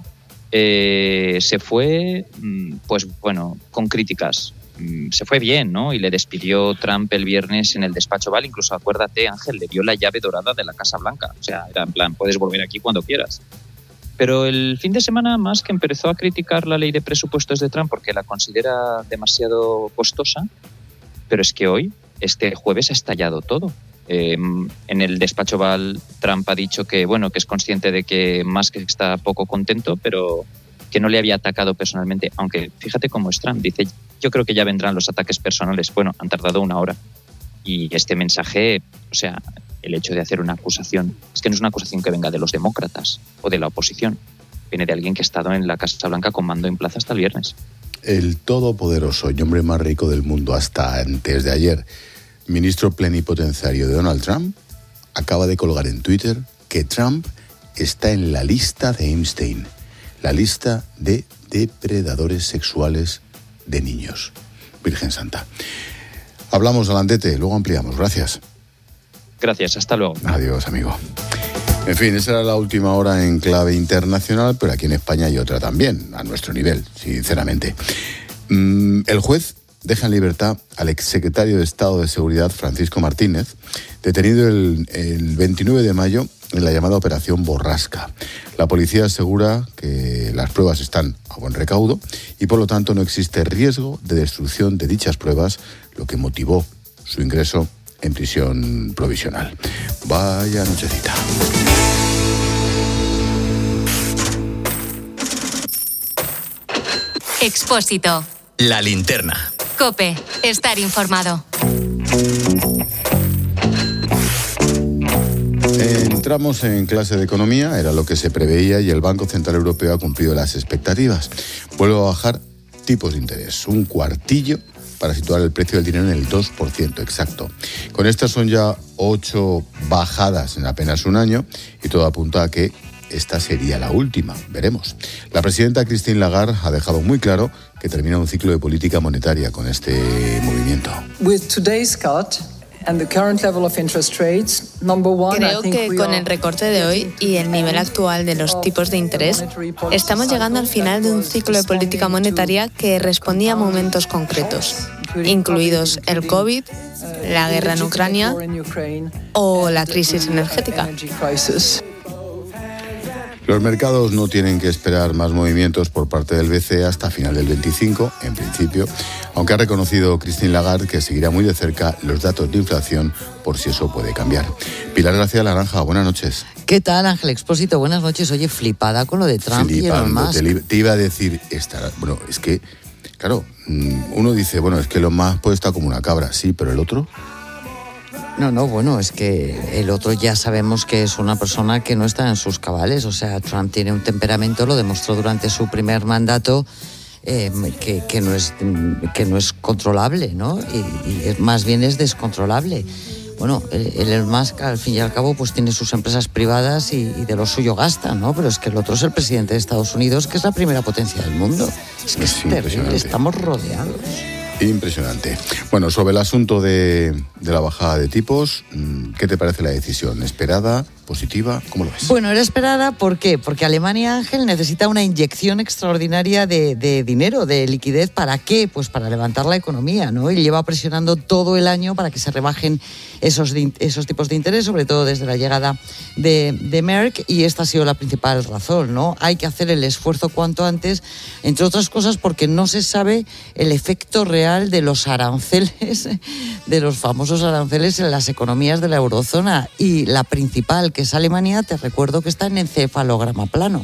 se fue, pues bueno, con críticas. Se fue bien, ¿no? Y le despidió Trump el viernes en el despacho Oval. Incluso, acuérdate, Ángel, le dio la llave dorada de la Casa Blanca. O sea, era en plan, puedes volver aquí cuando quieras. Pero el fin de semana Musk empezó a criticar la ley de presupuestos de Trump porque la considera demasiado costosa. Pero es que hoy, este jueves, ha estallado todo. En el despacho Oval, Trump ha dicho que, bueno, que es consciente de que Musk está poco contento, pero que no le había atacado personalmente. Aunque fíjate cómo es Trump. Dice, yo creo que ya vendrán los ataques personales. Bueno, han tardado una hora. Y este mensaje, o sea, el hecho de hacer una acusación, es que no es una acusación que venga de los demócratas o de la oposición. Viene de alguien que ha estado en la Casa Blanca con mando en plaza hasta el viernes. El todopoderoso y hombre más rico del mundo hasta antes de ayer ministro plenipotenciario de Donald Trump, acaba de colgar en Twitter que Trump está en la lista de Epstein, la lista de depredadores sexuales de niños. Virgen Santa. Hablamos, Alandete, luego ampliamos. Gracias. Gracias, hasta luego. Adiós, amigo. En fin, esa era la última hora en clave internacional, pero aquí en España hay otra también, a nuestro nivel, sinceramente. El juez deja en libertad al exsecretario de Estado de Seguridad, Francisco Martínez, detenido el 29 de mayo en la llamada Operación Borrasca. La policía asegura que las pruebas están a buen recaudo y por lo tanto no existe riesgo de destrucción de dichas pruebas, lo que motivó su ingreso en prisión provisional. Vaya nochecita. Expósito. La linterna. COPE. Estar informado. Entramos en clase de economía, era lo que se preveía y el Banco Central Europeo ha cumplido las expectativas. Vuelve a bajar tipos de interés, un cuartillo para situar el precio del dinero en el 2% exacto. Con estas son ya 8 bajadas en apenas un año y todo apunta a que esta sería la última, veremos. La presidenta Christine Lagarde ha dejado muy claro que termina un ciclo de política monetaria con este movimiento. Creo que con el recorte de hoy y el nivel actual de los tipos de interés, estamos llegando al final de un ciclo de política monetaria que respondía a momentos concretos, incluidos el COVID, la guerra en Ucrania o la crisis energética. Los mercados no tienen que esperar más movimientos por parte del BCE hasta final del 25, en principio, aunque ha reconocido Christine Lagarde que seguirá muy de cerca los datos de inflación por si eso puede cambiar. Pilar García Laranja, buenas noches. ¿Qué tal, Ángel Expósito? Buenas noches. Oye, flipada con lo de Trump y Elon Musk. Te iba a decir, bueno, es que, claro, uno dice, bueno, es que Elon Musk puede estar como una cabra, sí, pero el otro... No, bueno, es que el otro ya sabemos que es una persona que no está en sus cabales. O sea, Trump tiene un temperamento, lo demostró durante su primer mandato, que no es controlable, ¿no? Y más bien es descontrolable. Bueno, Elon Musk, al fin y al cabo, pues tiene sus empresas privadas y de lo suyo gasta, ¿no? Pero es que el otro es el presidente de Estados Unidos, que es la primera potencia del mundo. Es que es terrible, estamos rodeados. Impresionante. Bueno, sobre el asunto de la bajada de tipos, ¿qué te parece la decisión? ¿Esperada? ¿Positiva? ¿Cómo lo ves? Bueno, era esperada, ¿por qué? Porque Alemania, Ángel, necesita una inyección extraordinaria de dinero, de liquidez. ¿Para qué? Pues para levantar la economía, ¿no? Y lleva presionando todo el año para que se rebajen esos tipos de interés, sobre todo desde la llegada de Merck, y esta ha sido la principal razón, ¿no? Hay que hacer el esfuerzo cuanto antes, entre otras cosas porque no se sabe el efecto real de los aranceles, de los famosos aranceles en las economías de la eurozona, y la principal, que es Alemania, te recuerdo que está en encefalograma plano.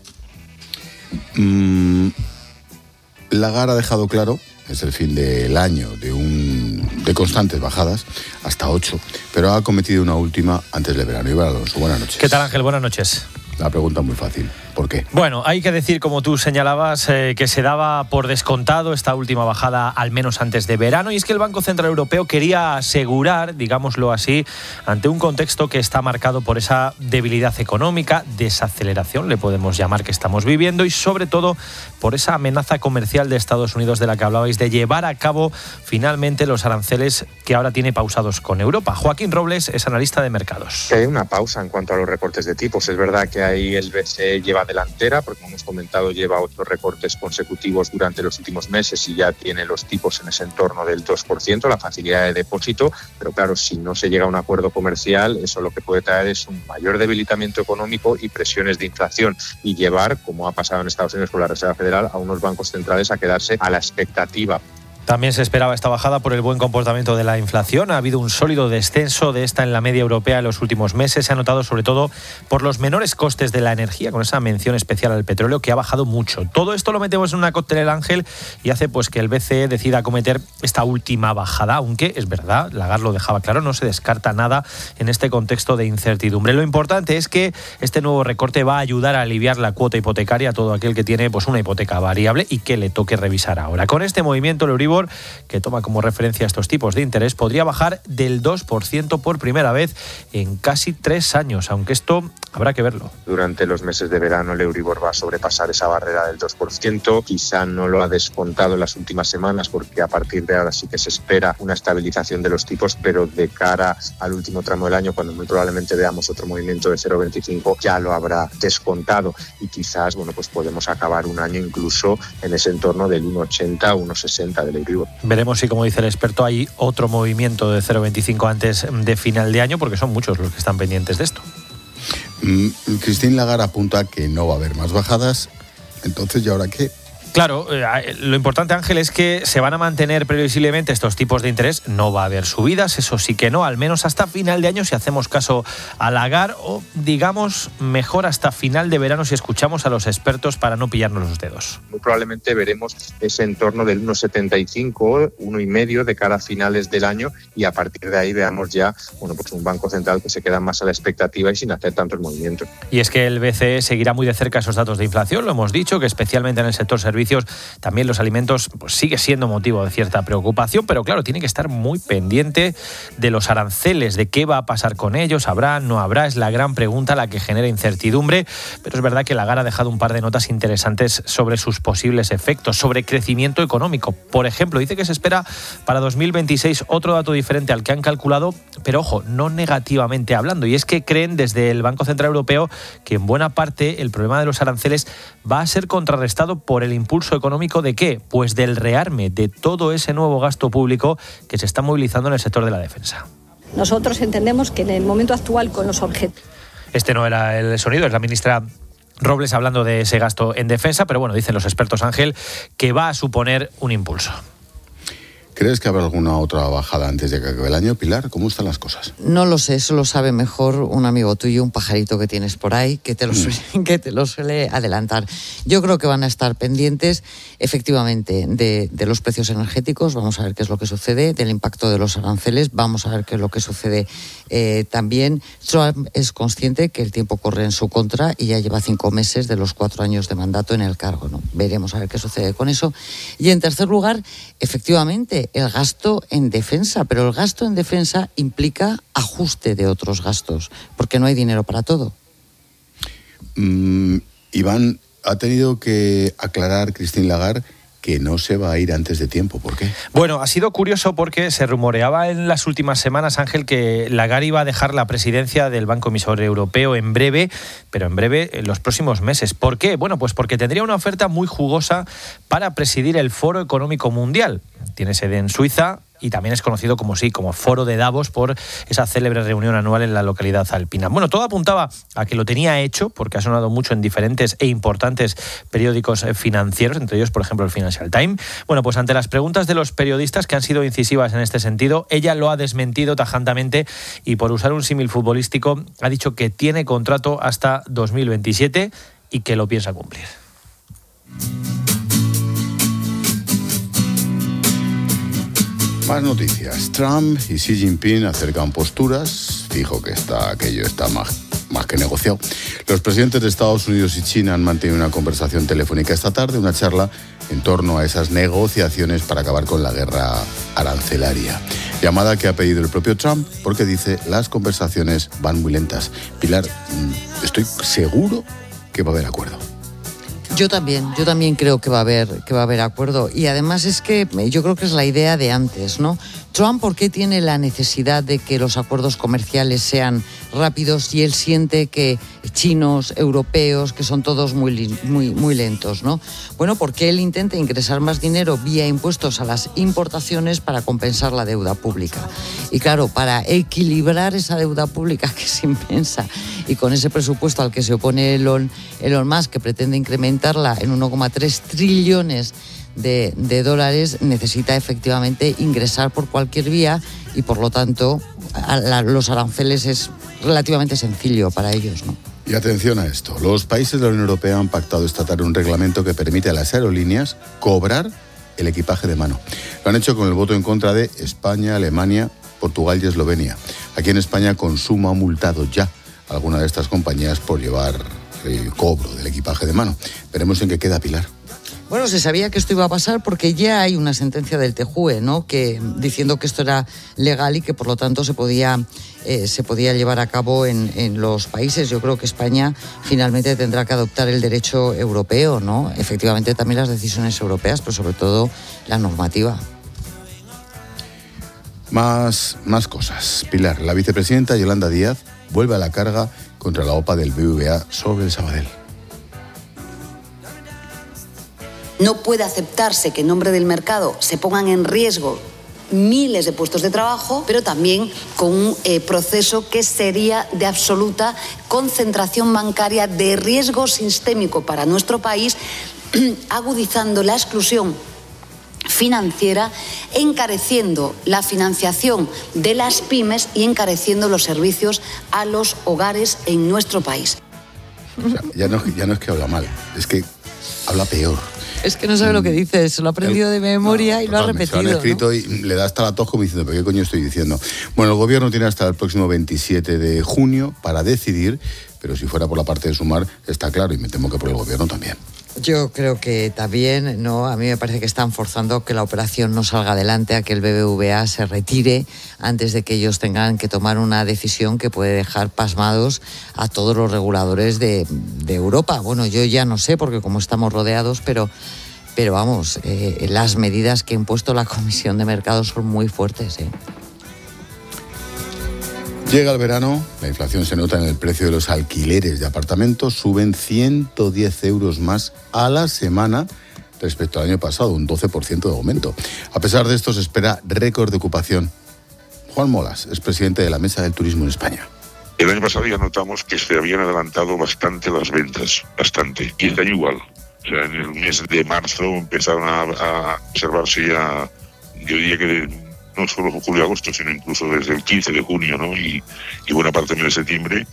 Lagarde ha dejado claro, es el fin del año de constantes bajadas, hasta 8, pero ha cometido una última antes del verano. Iván Alonso, buenas noches. ¿Qué tal, Ángel? Buenas noches. La pregunta muy fácil. ¿Por qué? Bueno, hay que decir, como tú señalabas, que se daba por descontado esta última bajada, al menos antes de verano, y es que el Banco Central Europeo quería asegurar, digámoslo así, ante un contexto que está marcado por esa debilidad económica, desaceleración, le podemos llamar, que estamos viviendo, y sobre todo por esa amenaza comercial de Estados Unidos de la que hablabais, de llevar a cabo finalmente los aranceles que ahora tiene pausados con Europa. Joaquín Robles es analista de mercados. Hay una pausa en cuanto a los recortes de tipos. Es verdad que ahí el BCE lleva delantera, porque como hemos comentado, lleva 8 recortes consecutivos durante los últimos meses y ya tiene los tipos en ese entorno del 2%, la facilidad de depósito, pero claro, si no se llega a un acuerdo comercial, eso lo que puede traer es un mayor debilitamiento económico y presiones de inflación, y llevar, como ha pasado en Estados Unidos con la Reserva Federal, a unos bancos centrales a quedarse a la expectativa. También se esperaba esta bajada por el buen comportamiento de la inflación. Ha habido un sólido descenso de esta en la media europea en los últimos meses. Se ha notado sobre todo por los menores costes de la energía, con esa mención especial al petróleo, que ha bajado mucho. Todo esto lo metemos en una coctelera, Ángel, y hace pues que el BCE decida acometer esta última bajada, aunque es verdad, Lagarde lo dejaba claro, no se descarta nada en este contexto de incertidumbre. Lo importante es que este nuevo recorte va a ayudar a aliviar la cuota hipotecaria a todo aquel que tiene pues una hipoteca variable y que le toque revisar ahora. Con este movimiento, el Euribor Euribor, que toma como referencia estos tipos de interés, podría bajar del 2% por primera vez en casi 3 años, aunque esto habrá que verlo. Durante los meses de verano el Euribor va a sobrepasar esa barrera del 2%. Quizá no lo ha descontado en las últimas semanas porque a partir de ahora sí que se espera una estabilización de los tipos, pero de cara al último tramo del año, cuando muy probablemente veamos otro movimiento de 0,25, ya lo habrá descontado y quizás pues podemos acabar un año incluso en ese entorno del 1,80, 1,60 del Euribor. Veremos si, como dice el experto, hay otro movimiento de 0,25 antes de final de año, porque son muchos los que están pendientes de esto. Christine Lagarde apunta que no va a haber más bajadas. Entonces, ¿y ahora qué? Claro, lo importante, Ángel, es que se van a mantener previsiblemente estos tipos de interés. No va a haber subidas, eso sí que no, al menos hasta final de año si hacemos caso a Lagarde, o digamos mejor hasta final de verano si escuchamos a los expertos para no pillarnos los dedos. Muy probablemente veremos ese entorno del 1,75, 1,5 de cara a finales del año, y a partir de ahí veamos ya pues un Banco Central que se queda más a la expectativa y sin hacer tantos movimientos. Y es que el BCE seguirá muy de cerca esos datos de inflación, lo hemos dicho, que especialmente en el sector servicios, también los alimentos, pues sigue siendo motivo de cierta preocupación, pero claro, tiene que estar muy pendiente de los aranceles, de qué va a pasar con ellos, habrá, no habrá, es la gran pregunta la que genera incertidumbre, pero es verdad que Lagarde ha dejado un par de notas interesantes sobre sus posibles efectos, sobre crecimiento económico. Por ejemplo, dice que se espera para 2026 otro dato diferente al que han calculado, pero ojo, no negativamente hablando, y es que creen desde el Banco Central Europeo que en buena parte el problema de los aranceles va a ser contrarrestado por el impulso económico ¿de qué? Pues del rearme de todo ese nuevo gasto público que se está movilizando en el sector de la defensa. Nosotros entendemos que en el momento actual con los objetivos... Este no era el sonido, es la ministra Robles hablando de ese gasto en defensa, pero bueno, dicen los expertos, Ángel, que va a suponer un impulso. ¿Crees que habrá alguna otra bajada antes de que acabe el año, Pilar? ¿Cómo están las cosas? No lo sé, eso lo sabe mejor un amigo tuyo, un pajarito que tienes por ahí, que te lo suele adelantar. Yo creo que van a estar pendientes, efectivamente, de los precios energéticos. Vamos a ver qué es lo que sucede, del impacto de los aranceles. Vamos a ver qué es lo que sucede también. Trump es consciente que el tiempo corre en su contra y ya lleva 5 meses de los 4 años de mandato en el cargo, ¿no? Veremos a ver qué sucede con eso. Y en tercer lugar, efectivamente, el gasto en defensa, pero el gasto en defensa implica ajuste de otros gastos, porque no hay dinero para todo. Iván, ha tenido que aclarar Christine Lagarde que no se va a ir antes de tiempo. ¿Por qué? Bueno, ha sido curioso porque se rumoreaba en las últimas semanas, Ángel, que Lagarde iba a dejar la presidencia del Banco Emisor Europeo en breve, pero en breve, en los próximos meses. ¿Por qué? Bueno, pues porque tendría una oferta muy jugosa para presidir el Foro Económico Mundial. Tiene sede en Suiza y también es conocido como Foro de Davos por esa célebre reunión anual en la localidad alpina. Bueno, todo apuntaba a que lo tenía hecho porque ha sonado mucho en diferentes e importantes periódicos financieros, entre ellos, por ejemplo, el Financial Times. Bueno, pues ante las preguntas de los periodistas que han sido incisivas en este sentido, ella lo ha desmentido tajantemente y, por usar un símil futbolístico, ha dicho que tiene contrato hasta 2027 y que lo piensa cumplir. Más noticias. Trump y Xi Jinping acercan posturas. Fijo que aquello está más que negociado. Los presidentes de Estados Unidos y China han mantenido una conversación telefónica esta tarde, una charla en torno a esas negociaciones para acabar con la guerra arancelaria. Llamada que ha pedido el propio Trump porque dice las conversaciones van muy lentas. Pilar, estoy seguro que va a haber acuerdo. Yo también creo que va a haber acuerdo, y además es que yo creo que es la idea de antes, ¿no? Trump, ¿por qué tiene la necesidad de que los acuerdos comerciales sean rápidos y él siente que chinos, europeos, que son todos muy lentos, ¿no? Bueno, porque él intenta ingresar más dinero vía impuestos a las importaciones para compensar la deuda pública. Y claro, para equilibrar esa deuda pública que es inmensa y con ese presupuesto al que se opone Elon Musk, que pretende incrementarla en 1,3 trillones de dólares, necesita efectivamente ingresar por cualquier vía y por lo tanto los aranceles es relativamente sencillo para ellos, ¿no? Y atención a esto, los países de la Unión Europea han pactado esta tarde un reglamento que permite a las aerolíneas cobrar el equipaje de mano. Lo han hecho con el voto en contra de España, Alemania, Portugal y Eslovenia. Aquí en España Consumo ha multado ya a alguna de estas compañías por llevar el cobro del equipaje de mano. Veremos en qué queda, Pilar. Bueno, se sabía que esto iba a pasar porque ya hay una sentencia del TJUE, ¿no?, que diciendo que esto era legal y que por lo tanto se podía llevar a cabo en los países. Yo creo que España finalmente tendrá que adoptar el derecho europeo, ¿no? Efectivamente también las decisiones europeas, pero sobre todo la normativa. Más cosas. Pilar, la vicepresidenta Yolanda Díaz vuelve a la carga contra la OPA del BBVA sobre el Sabadell. No puede aceptarse que en nombre del mercado se pongan en riesgo miles de puestos de trabajo, pero también con un proceso que sería de absoluta concentración bancaria, de riesgo sistémico para nuestro país, agudizando la exclusión financiera, encareciendo la financiación de las pymes y encareciendo los servicios a los hogares en nuestro país. O sea, ya no es que habla mal, es que habla peor. Es que no sabe lo que dice, se lo ha aprendido de memoria y lo ha repetido. Se lo han escrito, ¿no? Y le da hasta la tos como diciendo, ¿pero qué coño estoy diciendo? Bueno, el gobierno tiene hasta el próximo 27 de junio para decidir, pero si fuera por la parte de Sumar, está claro, y me temo que por el gobierno también. Yo creo que también, ¿no? A mí me parece que están forzando que la operación no salga adelante, a que el BBVA se retire antes de que ellos tengan que tomar una decisión que puede dejar pasmados a todos los reguladores de Europa. Bueno, yo ya no sé, porque como estamos rodeados, pero vamos, las medidas que ha impuesto la Comisión de Mercados son muy fuertes, ¿eh? Llega el verano, la inflación se nota en el precio de los alquileres de apartamentos, suben 110 euros más a la semana respecto al año pasado, un 12% de aumento. A pesar de esto, se espera récord de ocupación. Juan Molas es presidente de la Mesa del Turismo en España. El año pasado ya notamos que se habían adelantado bastante las ventas, bastante, y este año igual. O sea, en el mes de marzo empezaron a observarse ya, yo diría que no solo julio y agosto, sino incluso desde el 15 de junio, ¿no? Y buena parte del mes de septiembre.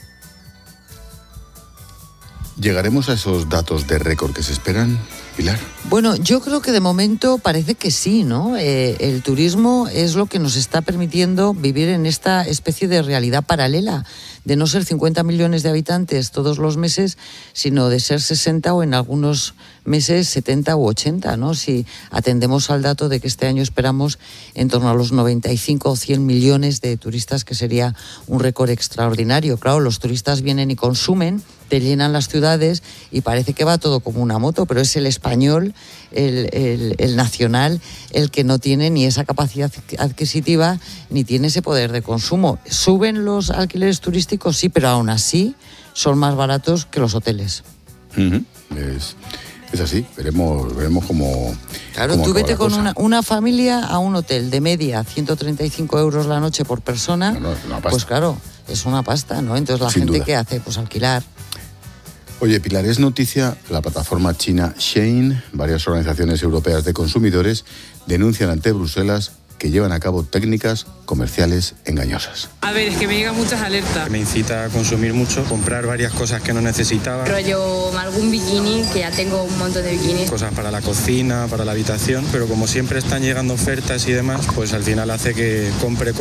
¿Llegaremos a esos datos de récord que se esperan, Pilar? Bueno, yo creo que de momento parece que sí, ¿no? El turismo es lo que nos está permitiendo vivir en esta especie de realidad paralela, de no ser 50 millones de habitantes todos los meses, sino de ser 60 o en algunos meses 70 u 80, ¿no? Si atendemos al dato de que este año esperamos en torno a los 95 o 100 millones de turistas, que sería un récord extraordinario. Claro, los turistas vienen y consumen, te llenan las ciudades y parece que va todo como una moto, pero es el español, el nacional, el que no tiene ni esa capacidad adquisitiva ni tiene ese poder de consumo. ¿Suben los alquileres turísticos? Sí, pero aún así son más baratos que los hoteles. Uh-huh. Es así, veremos cómo. Claro, tú vete con una familia a un hotel de media, 135 euros la noche por persona. No, es una pasta. Pues claro, es una pasta, ¿no? Entonces la Sin gente, duda. ¿qué hace? Pues alquilar. Oye, Pilar, es noticia la plataforma china Shein. Varias organizaciones europeas de consumidores denuncian ante Bruselas que llevan a cabo técnicas comerciales engañosas. A ver, es que me llegan muchas alertas. Me incita a consumir mucho, comprar varias cosas que no necesitaba. Rollo algún bikini, que ya tengo un montón de bikinis. Cosas para la cocina, para la habitación, pero como siempre están llegando ofertas y demás, pues al final hace que compre.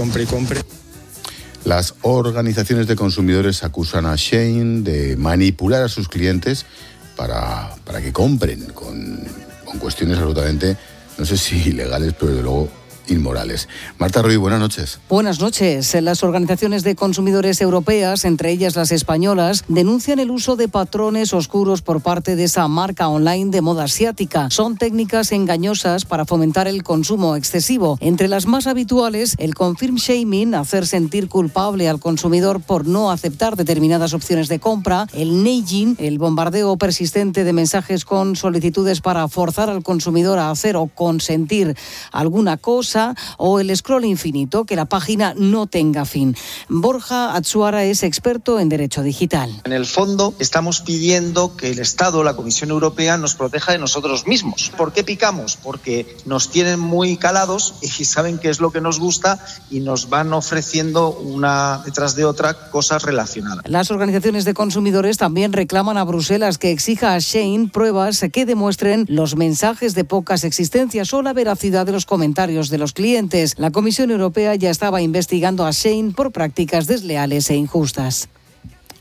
Las organizaciones de consumidores acusan a Shein de manipular a sus clientes para que compren con cuestiones absolutamente, no sé si ilegales, pero desde luego inmorales. Marta Ruiz, buenas noches. Buenas noches. Las organizaciones de consumidores europeas, entre ellas las españolas, denuncian el uso de patrones oscuros por parte de esa marca online de moda asiática. Son técnicas engañosas para fomentar el consumo excesivo. Entre las más habituales, el confirm shaming, hacer sentir culpable al consumidor por no aceptar determinadas opciones de compra, el nudging, el bombardeo persistente de mensajes con solicitudes para forzar al consumidor a hacer o consentir alguna cosa, o el scroll infinito, que la página no tenga fin. Borja Atsuara es experto en derecho digital. En el fondo, estamos pidiendo que el Estado, la Comisión Europea, nos proteja de nosotros mismos. ¿Por qué picamos? Porque nos tienen muy calados y saben qué es lo que nos gusta y nos van ofreciendo una detrás de otra cosas relacionadas. Las organizaciones de consumidores también reclaman a Bruselas que exija a Shein pruebas que demuestren los mensajes de pocas existencias o la veracidad de los comentarios de los clientes. La Comisión Europea ya estaba investigando a Shein por prácticas desleales e injustas.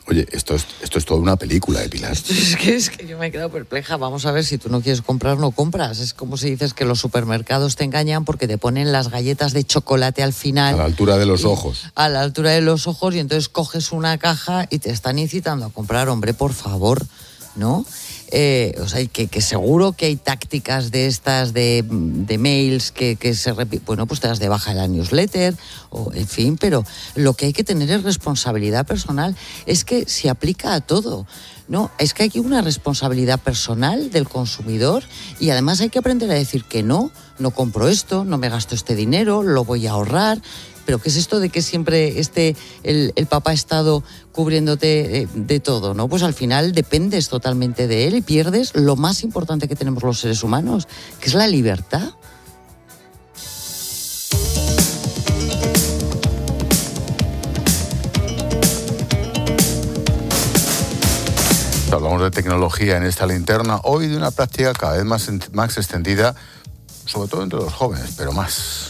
Oye, esto es toda una película, Pilar. Es que yo me he quedado perpleja. Vamos a ver, si tú no quieres comprar, no compras. Es como si dices que los supermercados te engañan porque te ponen las galletas de chocolate al final. A la altura de los ojos. A la altura de los ojos, y entonces coges una caja y te están incitando a comprar. Hombre, por favor, ¿no? O sea, que seguro que hay tácticas de estas de mails que se repiten. Bueno, pues te das de baja en la newsletter, o en fin, pero lo que hay que tener es responsabilidad personal. Es que se aplica a todo, ¿no? Es que hay una responsabilidad personal del consumidor, y además hay que aprender a decir que no compro esto, no me gasto este dinero, lo voy a ahorrar. Pero ¿qué es esto de que siempre esté el papá Estado cubriéndote de todo, ¿no? Pues al final dependes totalmente de él y pierdes lo más importante que tenemos los seres humanos, que es la libertad. Hablamos de tecnología en esta linterna, hoy de una práctica cada vez más extendida, sobre todo entre los jóvenes, pero más.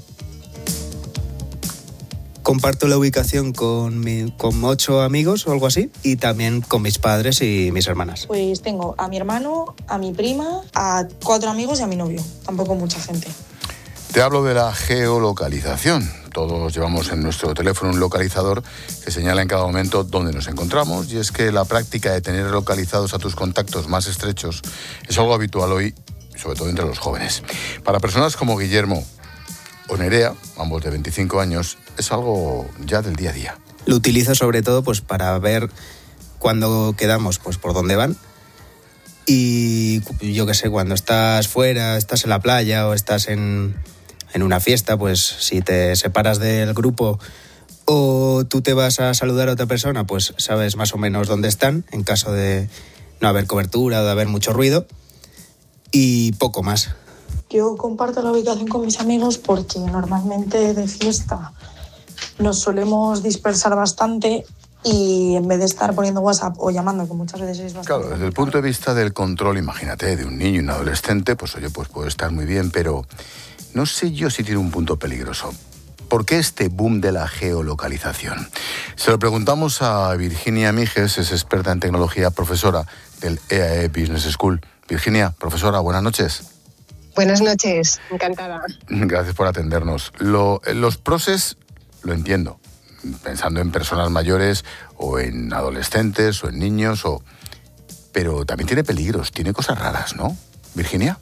Comparto la ubicación con 8 amigos o algo así, y también con mis padres y mis hermanas. Pues tengo a mi hermano, a mi prima, a 4 amigos y a mi novio. Tampoco mucha gente. Te hablo de la geolocalización. Todos llevamos en nuestro teléfono un localizador que señala en cada momento dónde nos encontramos, y es que la práctica de tener localizados a tus contactos más estrechos es algo habitual hoy, sobre todo entre los jóvenes. Para personas como Guillermo o Nerea, ambos de 25 años, es algo ya del día a día. Lo utilizo sobre todo pues para ver cuando quedamos, pues por dónde van. Y yo qué sé, cuando estás fuera, estás en la playa o estás en una fiesta, pues si te separas del grupo o tú te vas a saludar a otra persona, pues sabes más o menos dónde están, en caso de no haber cobertura o de haber mucho ruido, y poco más. Yo comparto la ubicación con mis amigos porque normalmente de fiesta nos solemos dispersar bastante, y en vez de estar poniendo WhatsApp o llamando, que muchas veces es bastante... Claro, desde el punto de vista del control, imagínate, de un niño y un adolescente, pues oye, pues puede estar muy bien, pero no sé yo si tiene un punto peligroso. ¿Por qué este boom de la geolocalización? Se lo preguntamos a Virginia Mijes, es experta en tecnología, profesora del EAE Business School. Virginia, profesora, buenas noches. Buenas noches, encantada. Gracias por atendernos. Los pros lo entiendo, pensando en personas mayores o en adolescentes o en niños, pero también tiene peligros, tiene cosas raras, ¿no? Virginia.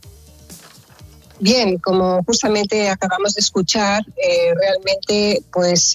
Bien, como justamente acabamos de escuchar, realmente pues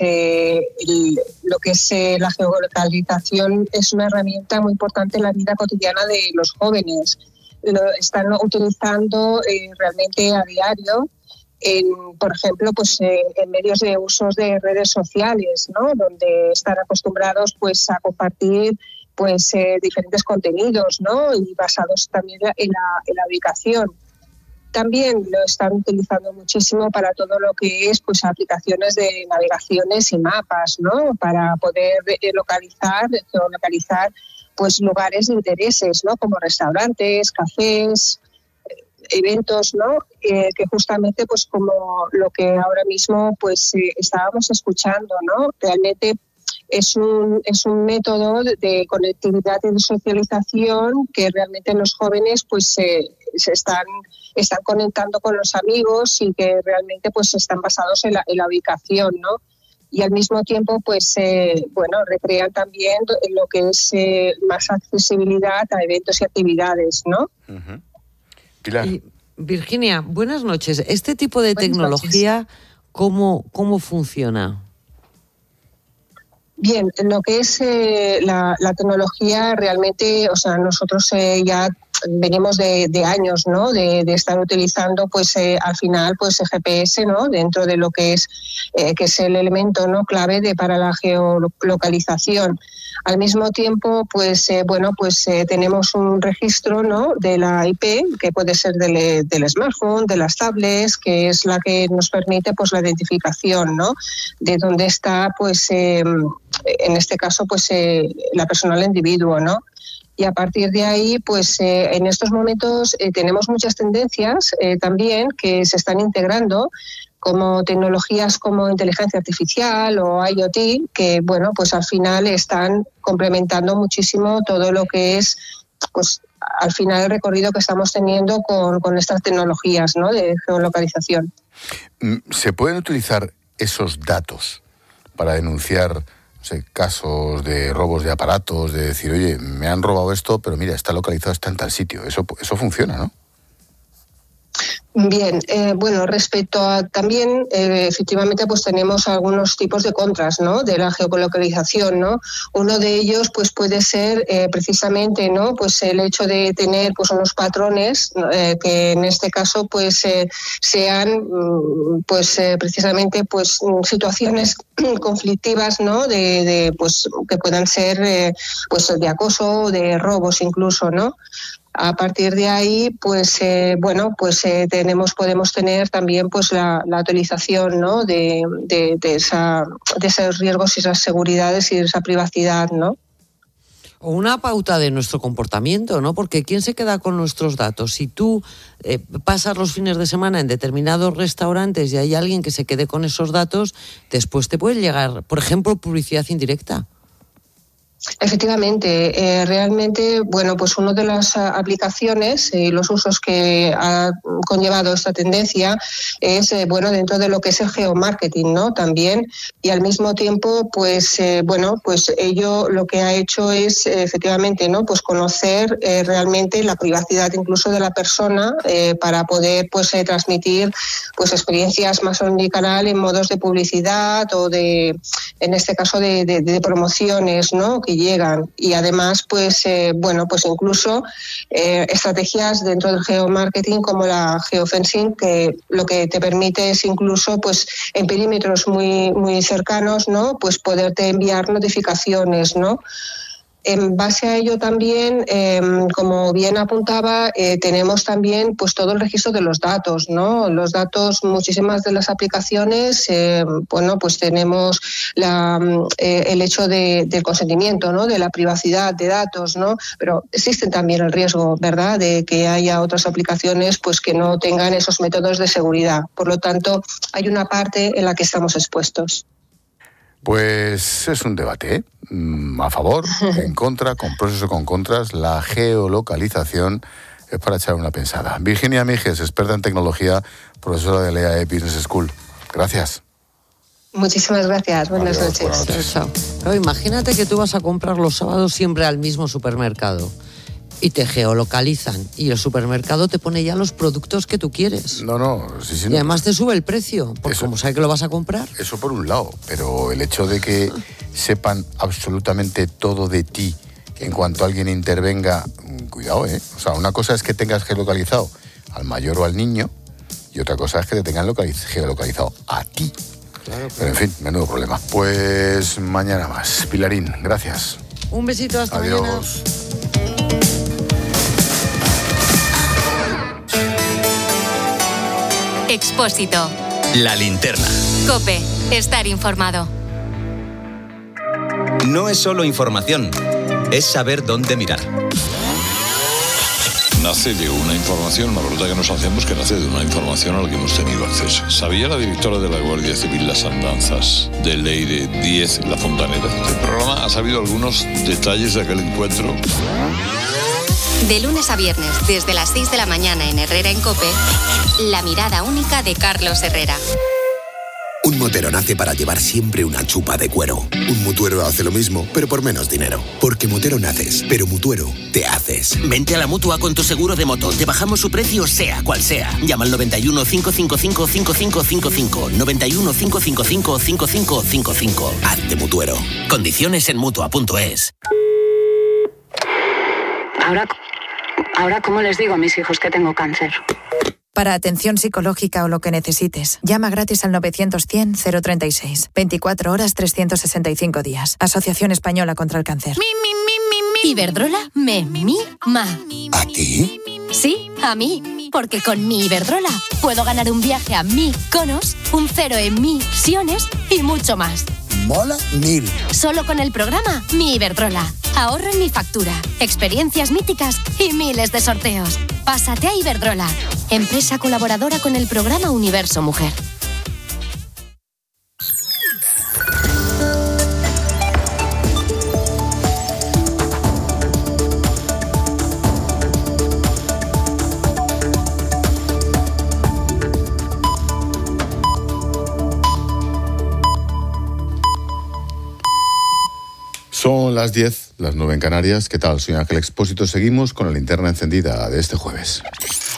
lo que es la geolocalización es una herramienta muy importante en la vida cotidiana de los jóvenes. Lo están utilizando realmente a diario, por ejemplo, pues en medios de usos de redes sociales, ¿no? Donde están acostumbrados pues a compartir pues diferentes contenidos, ¿no? Y basados también en la ubicación. También lo están utilizando muchísimo para todo lo que es pues aplicaciones de navegaciones y mapas, ¿no? Para poder geolocalizar pues lugares de intereses, ¿no? Como restaurantes, cafés, eventos, ¿no? Que justamente pues como lo que ahora mismo pues estábamos escuchando, ¿no? Realmente es un método de conectividad y de socialización que realmente los jóvenes pues se están conectando con los amigos, y que realmente pues están basados en la ubicación, ¿no? Y al mismo tiempo pues recrean también lo que es más accesibilidad a eventos y actividades, ¿no? Uh-huh. Pilar. Virginia, buenas noches. ¿Este tipo de tecnología cómo funciona? Bien, lo que es la tecnología realmente, o sea, nosotros ya venimos de años, ¿no? De estar utilizando, pues, al final, pues, GPS, ¿no? Dentro de lo que es el elemento, ¿no? Clave para la geolocalización. Al mismo tiempo, pues, tenemos un registro, ¿no? De la IP, que puede ser del smartphone, de las tablets, que es la que nos permite, pues, la identificación, ¿no? De dónde está, pues, en este caso, pues, la persona, el individuo, ¿no? Y a partir de ahí, pues en estos momentos tenemos muchas tendencias también que se están integrando, como tecnologías como inteligencia artificial o IoT, que bueno, pues al final están complementando muchísimo todo lo que es, pues al final el recorrido que estamos teniendo con estas tecnologías, ¿no?, de geolocalización. ¿Se pueden utilizar esos datos para denunciar, no sé, casos de robos de aparatos, de decir, oye, me han robado esto, pero mira, está localizado, está en tal sitio? Eso funciona, ¿no? Bien, bueno, respecto a también, efectivamente, pues tenemos algunos tipos de contras, ¿no?, de la geolocalización, ¿no? Uno de ellos, pues puede ser precisamente, ¿no?, pues el hecho de tener, pues unos patrones que en este caso, pues sean, pues precisamente, pues situaciones conflictivas, ¿no?, de pues que puedan ser, pues de acoso, de robos incluso, ¿no? A partir de ahí, pues bueno, pues podemos tener también pues la utilización, ¿no?, de esos riesgos y esas seguridades y esa privacidad, ¿no? O una pauta de nuestro comportamiento, ¿no? Porque ¿quién se queda con nuestros datos? Si tú pasas los fines de semana en determinados restaurantes y hay alguien que se quede con esos datos, después te puede llegar, por ejemplo, publicidad indirecta. Efectivamente, realmente, bueno, pues una de las aplicaciones y los usos que ha conllevado esta tendencia es, bueno, dentro de lo que es el geomarketing, ¿no?, también, y al mismo tiempo, pues, bueno, pues ello lo que ha hecho es, efectivamente, ¿no?, pues conocer realmente la privacidad incluso de la persona para poder, pues, transmitir, pues, experiencias más omnicanal en modos de publicidad o de, en este caso, de promociones, ¿no?, que llegan, y además pues bueno, pues incluso estrategias dentro del geomarketing como la geofencing, que lo que te permite es incluso pues en perímetros muy cercanos, ¿no?, pues poderte enviar notificaciones, ¿no? En base a ello también, como bien apuntaba, tenemos también pues todo el registro de los datos, ¿no? Los datos, muchísimas de las aplicaciones, bueno, pues tenemos el hecho del consentimiento, ¿no?, de la privacidad de datos, ¿no? Pero existe también el riesgo, ¿verdad?, de que haya otras aplicaciones pues que no tengan esos métodos de seguridad. Por lo tanto, hay una parte en la que estamos expuestos. Pues es un debate, ¿eh? A favor, en contra, con pros o con contras. La geolocalización es para echar una pensada. Virginia Mijes, experta en tecnología, profesora de l'EAE Business School. Gracias. Muchísimas gracias. Buenas noches. Buenas noches. Chao. Pero imagínate que tú vas a comprar los sábados siempre al mismo supermercado y te geolocalizan y el supermercado te pone ya los productos que tú quieres. No. Sí, y además te sube el precio, porque como sabe que lo vas a comprar. Eso por un lado, pero el hecho de que sepan absolutamente todo de ti en cuanto alguien intervenga, cuidado, ¿eh? O sea, una cosa es que tengas geolocalizado al mayor o al niño y otra cosa es que te tengan geolocalizado a ti. Claro. Pero en fin, menudo problema. Pues mañana más. Pilarín, gracias. Un besito, hasta Adiós. mañana. Expósito. La linterna. COPE. Estar informado. No es solo información, es saber dónde mirar. Nace de una información, una pregunta que nos hacemos que nace de una información a la que hemos tenido acceso. ¿Sabía la directora de la Guardia Civil las andanzas de Leire 10, la Fontanera? El programa ha sabido algunos detalles de aquel encuentro. De lunes a viernes, desde las 6 de la mañana en Herrera en COPE, la mirada única de Carlos Herrera. Un motero nace para llevar siempre una chupa de cuero. Un mutuero hace lo mismo, pero por menos dinero. Porque motero naces, pero mutuero te haces. Vente a la Mutua con tu seguro de moto. Te bajamos su precio sea cual sea. Llama al 91 555 5555. 91 555 5555. Hazte mutuero. Condiciones en Mutua.es. Ahora, ¿cómo les digo a mis hijos que tengo cáncer? Para atención psicológica o lo que necesites, llama gratis al 900-100-036. 24 horas, 365 días. Asociación Española contra el Cáncer. Iberdrola me mima. ¿A ti? Sí, a mí. Porque con mi Iberdrola puedo ganar un viaje a Mykonos, un 0 en emisiones y mucho más. Mola 1000. Solo con el programa Mi Iberdrola. Ahorro en mi factura, experiencias míticas y miles de sorteos. Pásate a Iberdrola, empresa colaboradora con el programa Universo Mujer. Son las 10, las 9 en Canarias. ¿Qué tal? Soy Ángel Expósito. Seguimos con la linterna encendida de este jueves.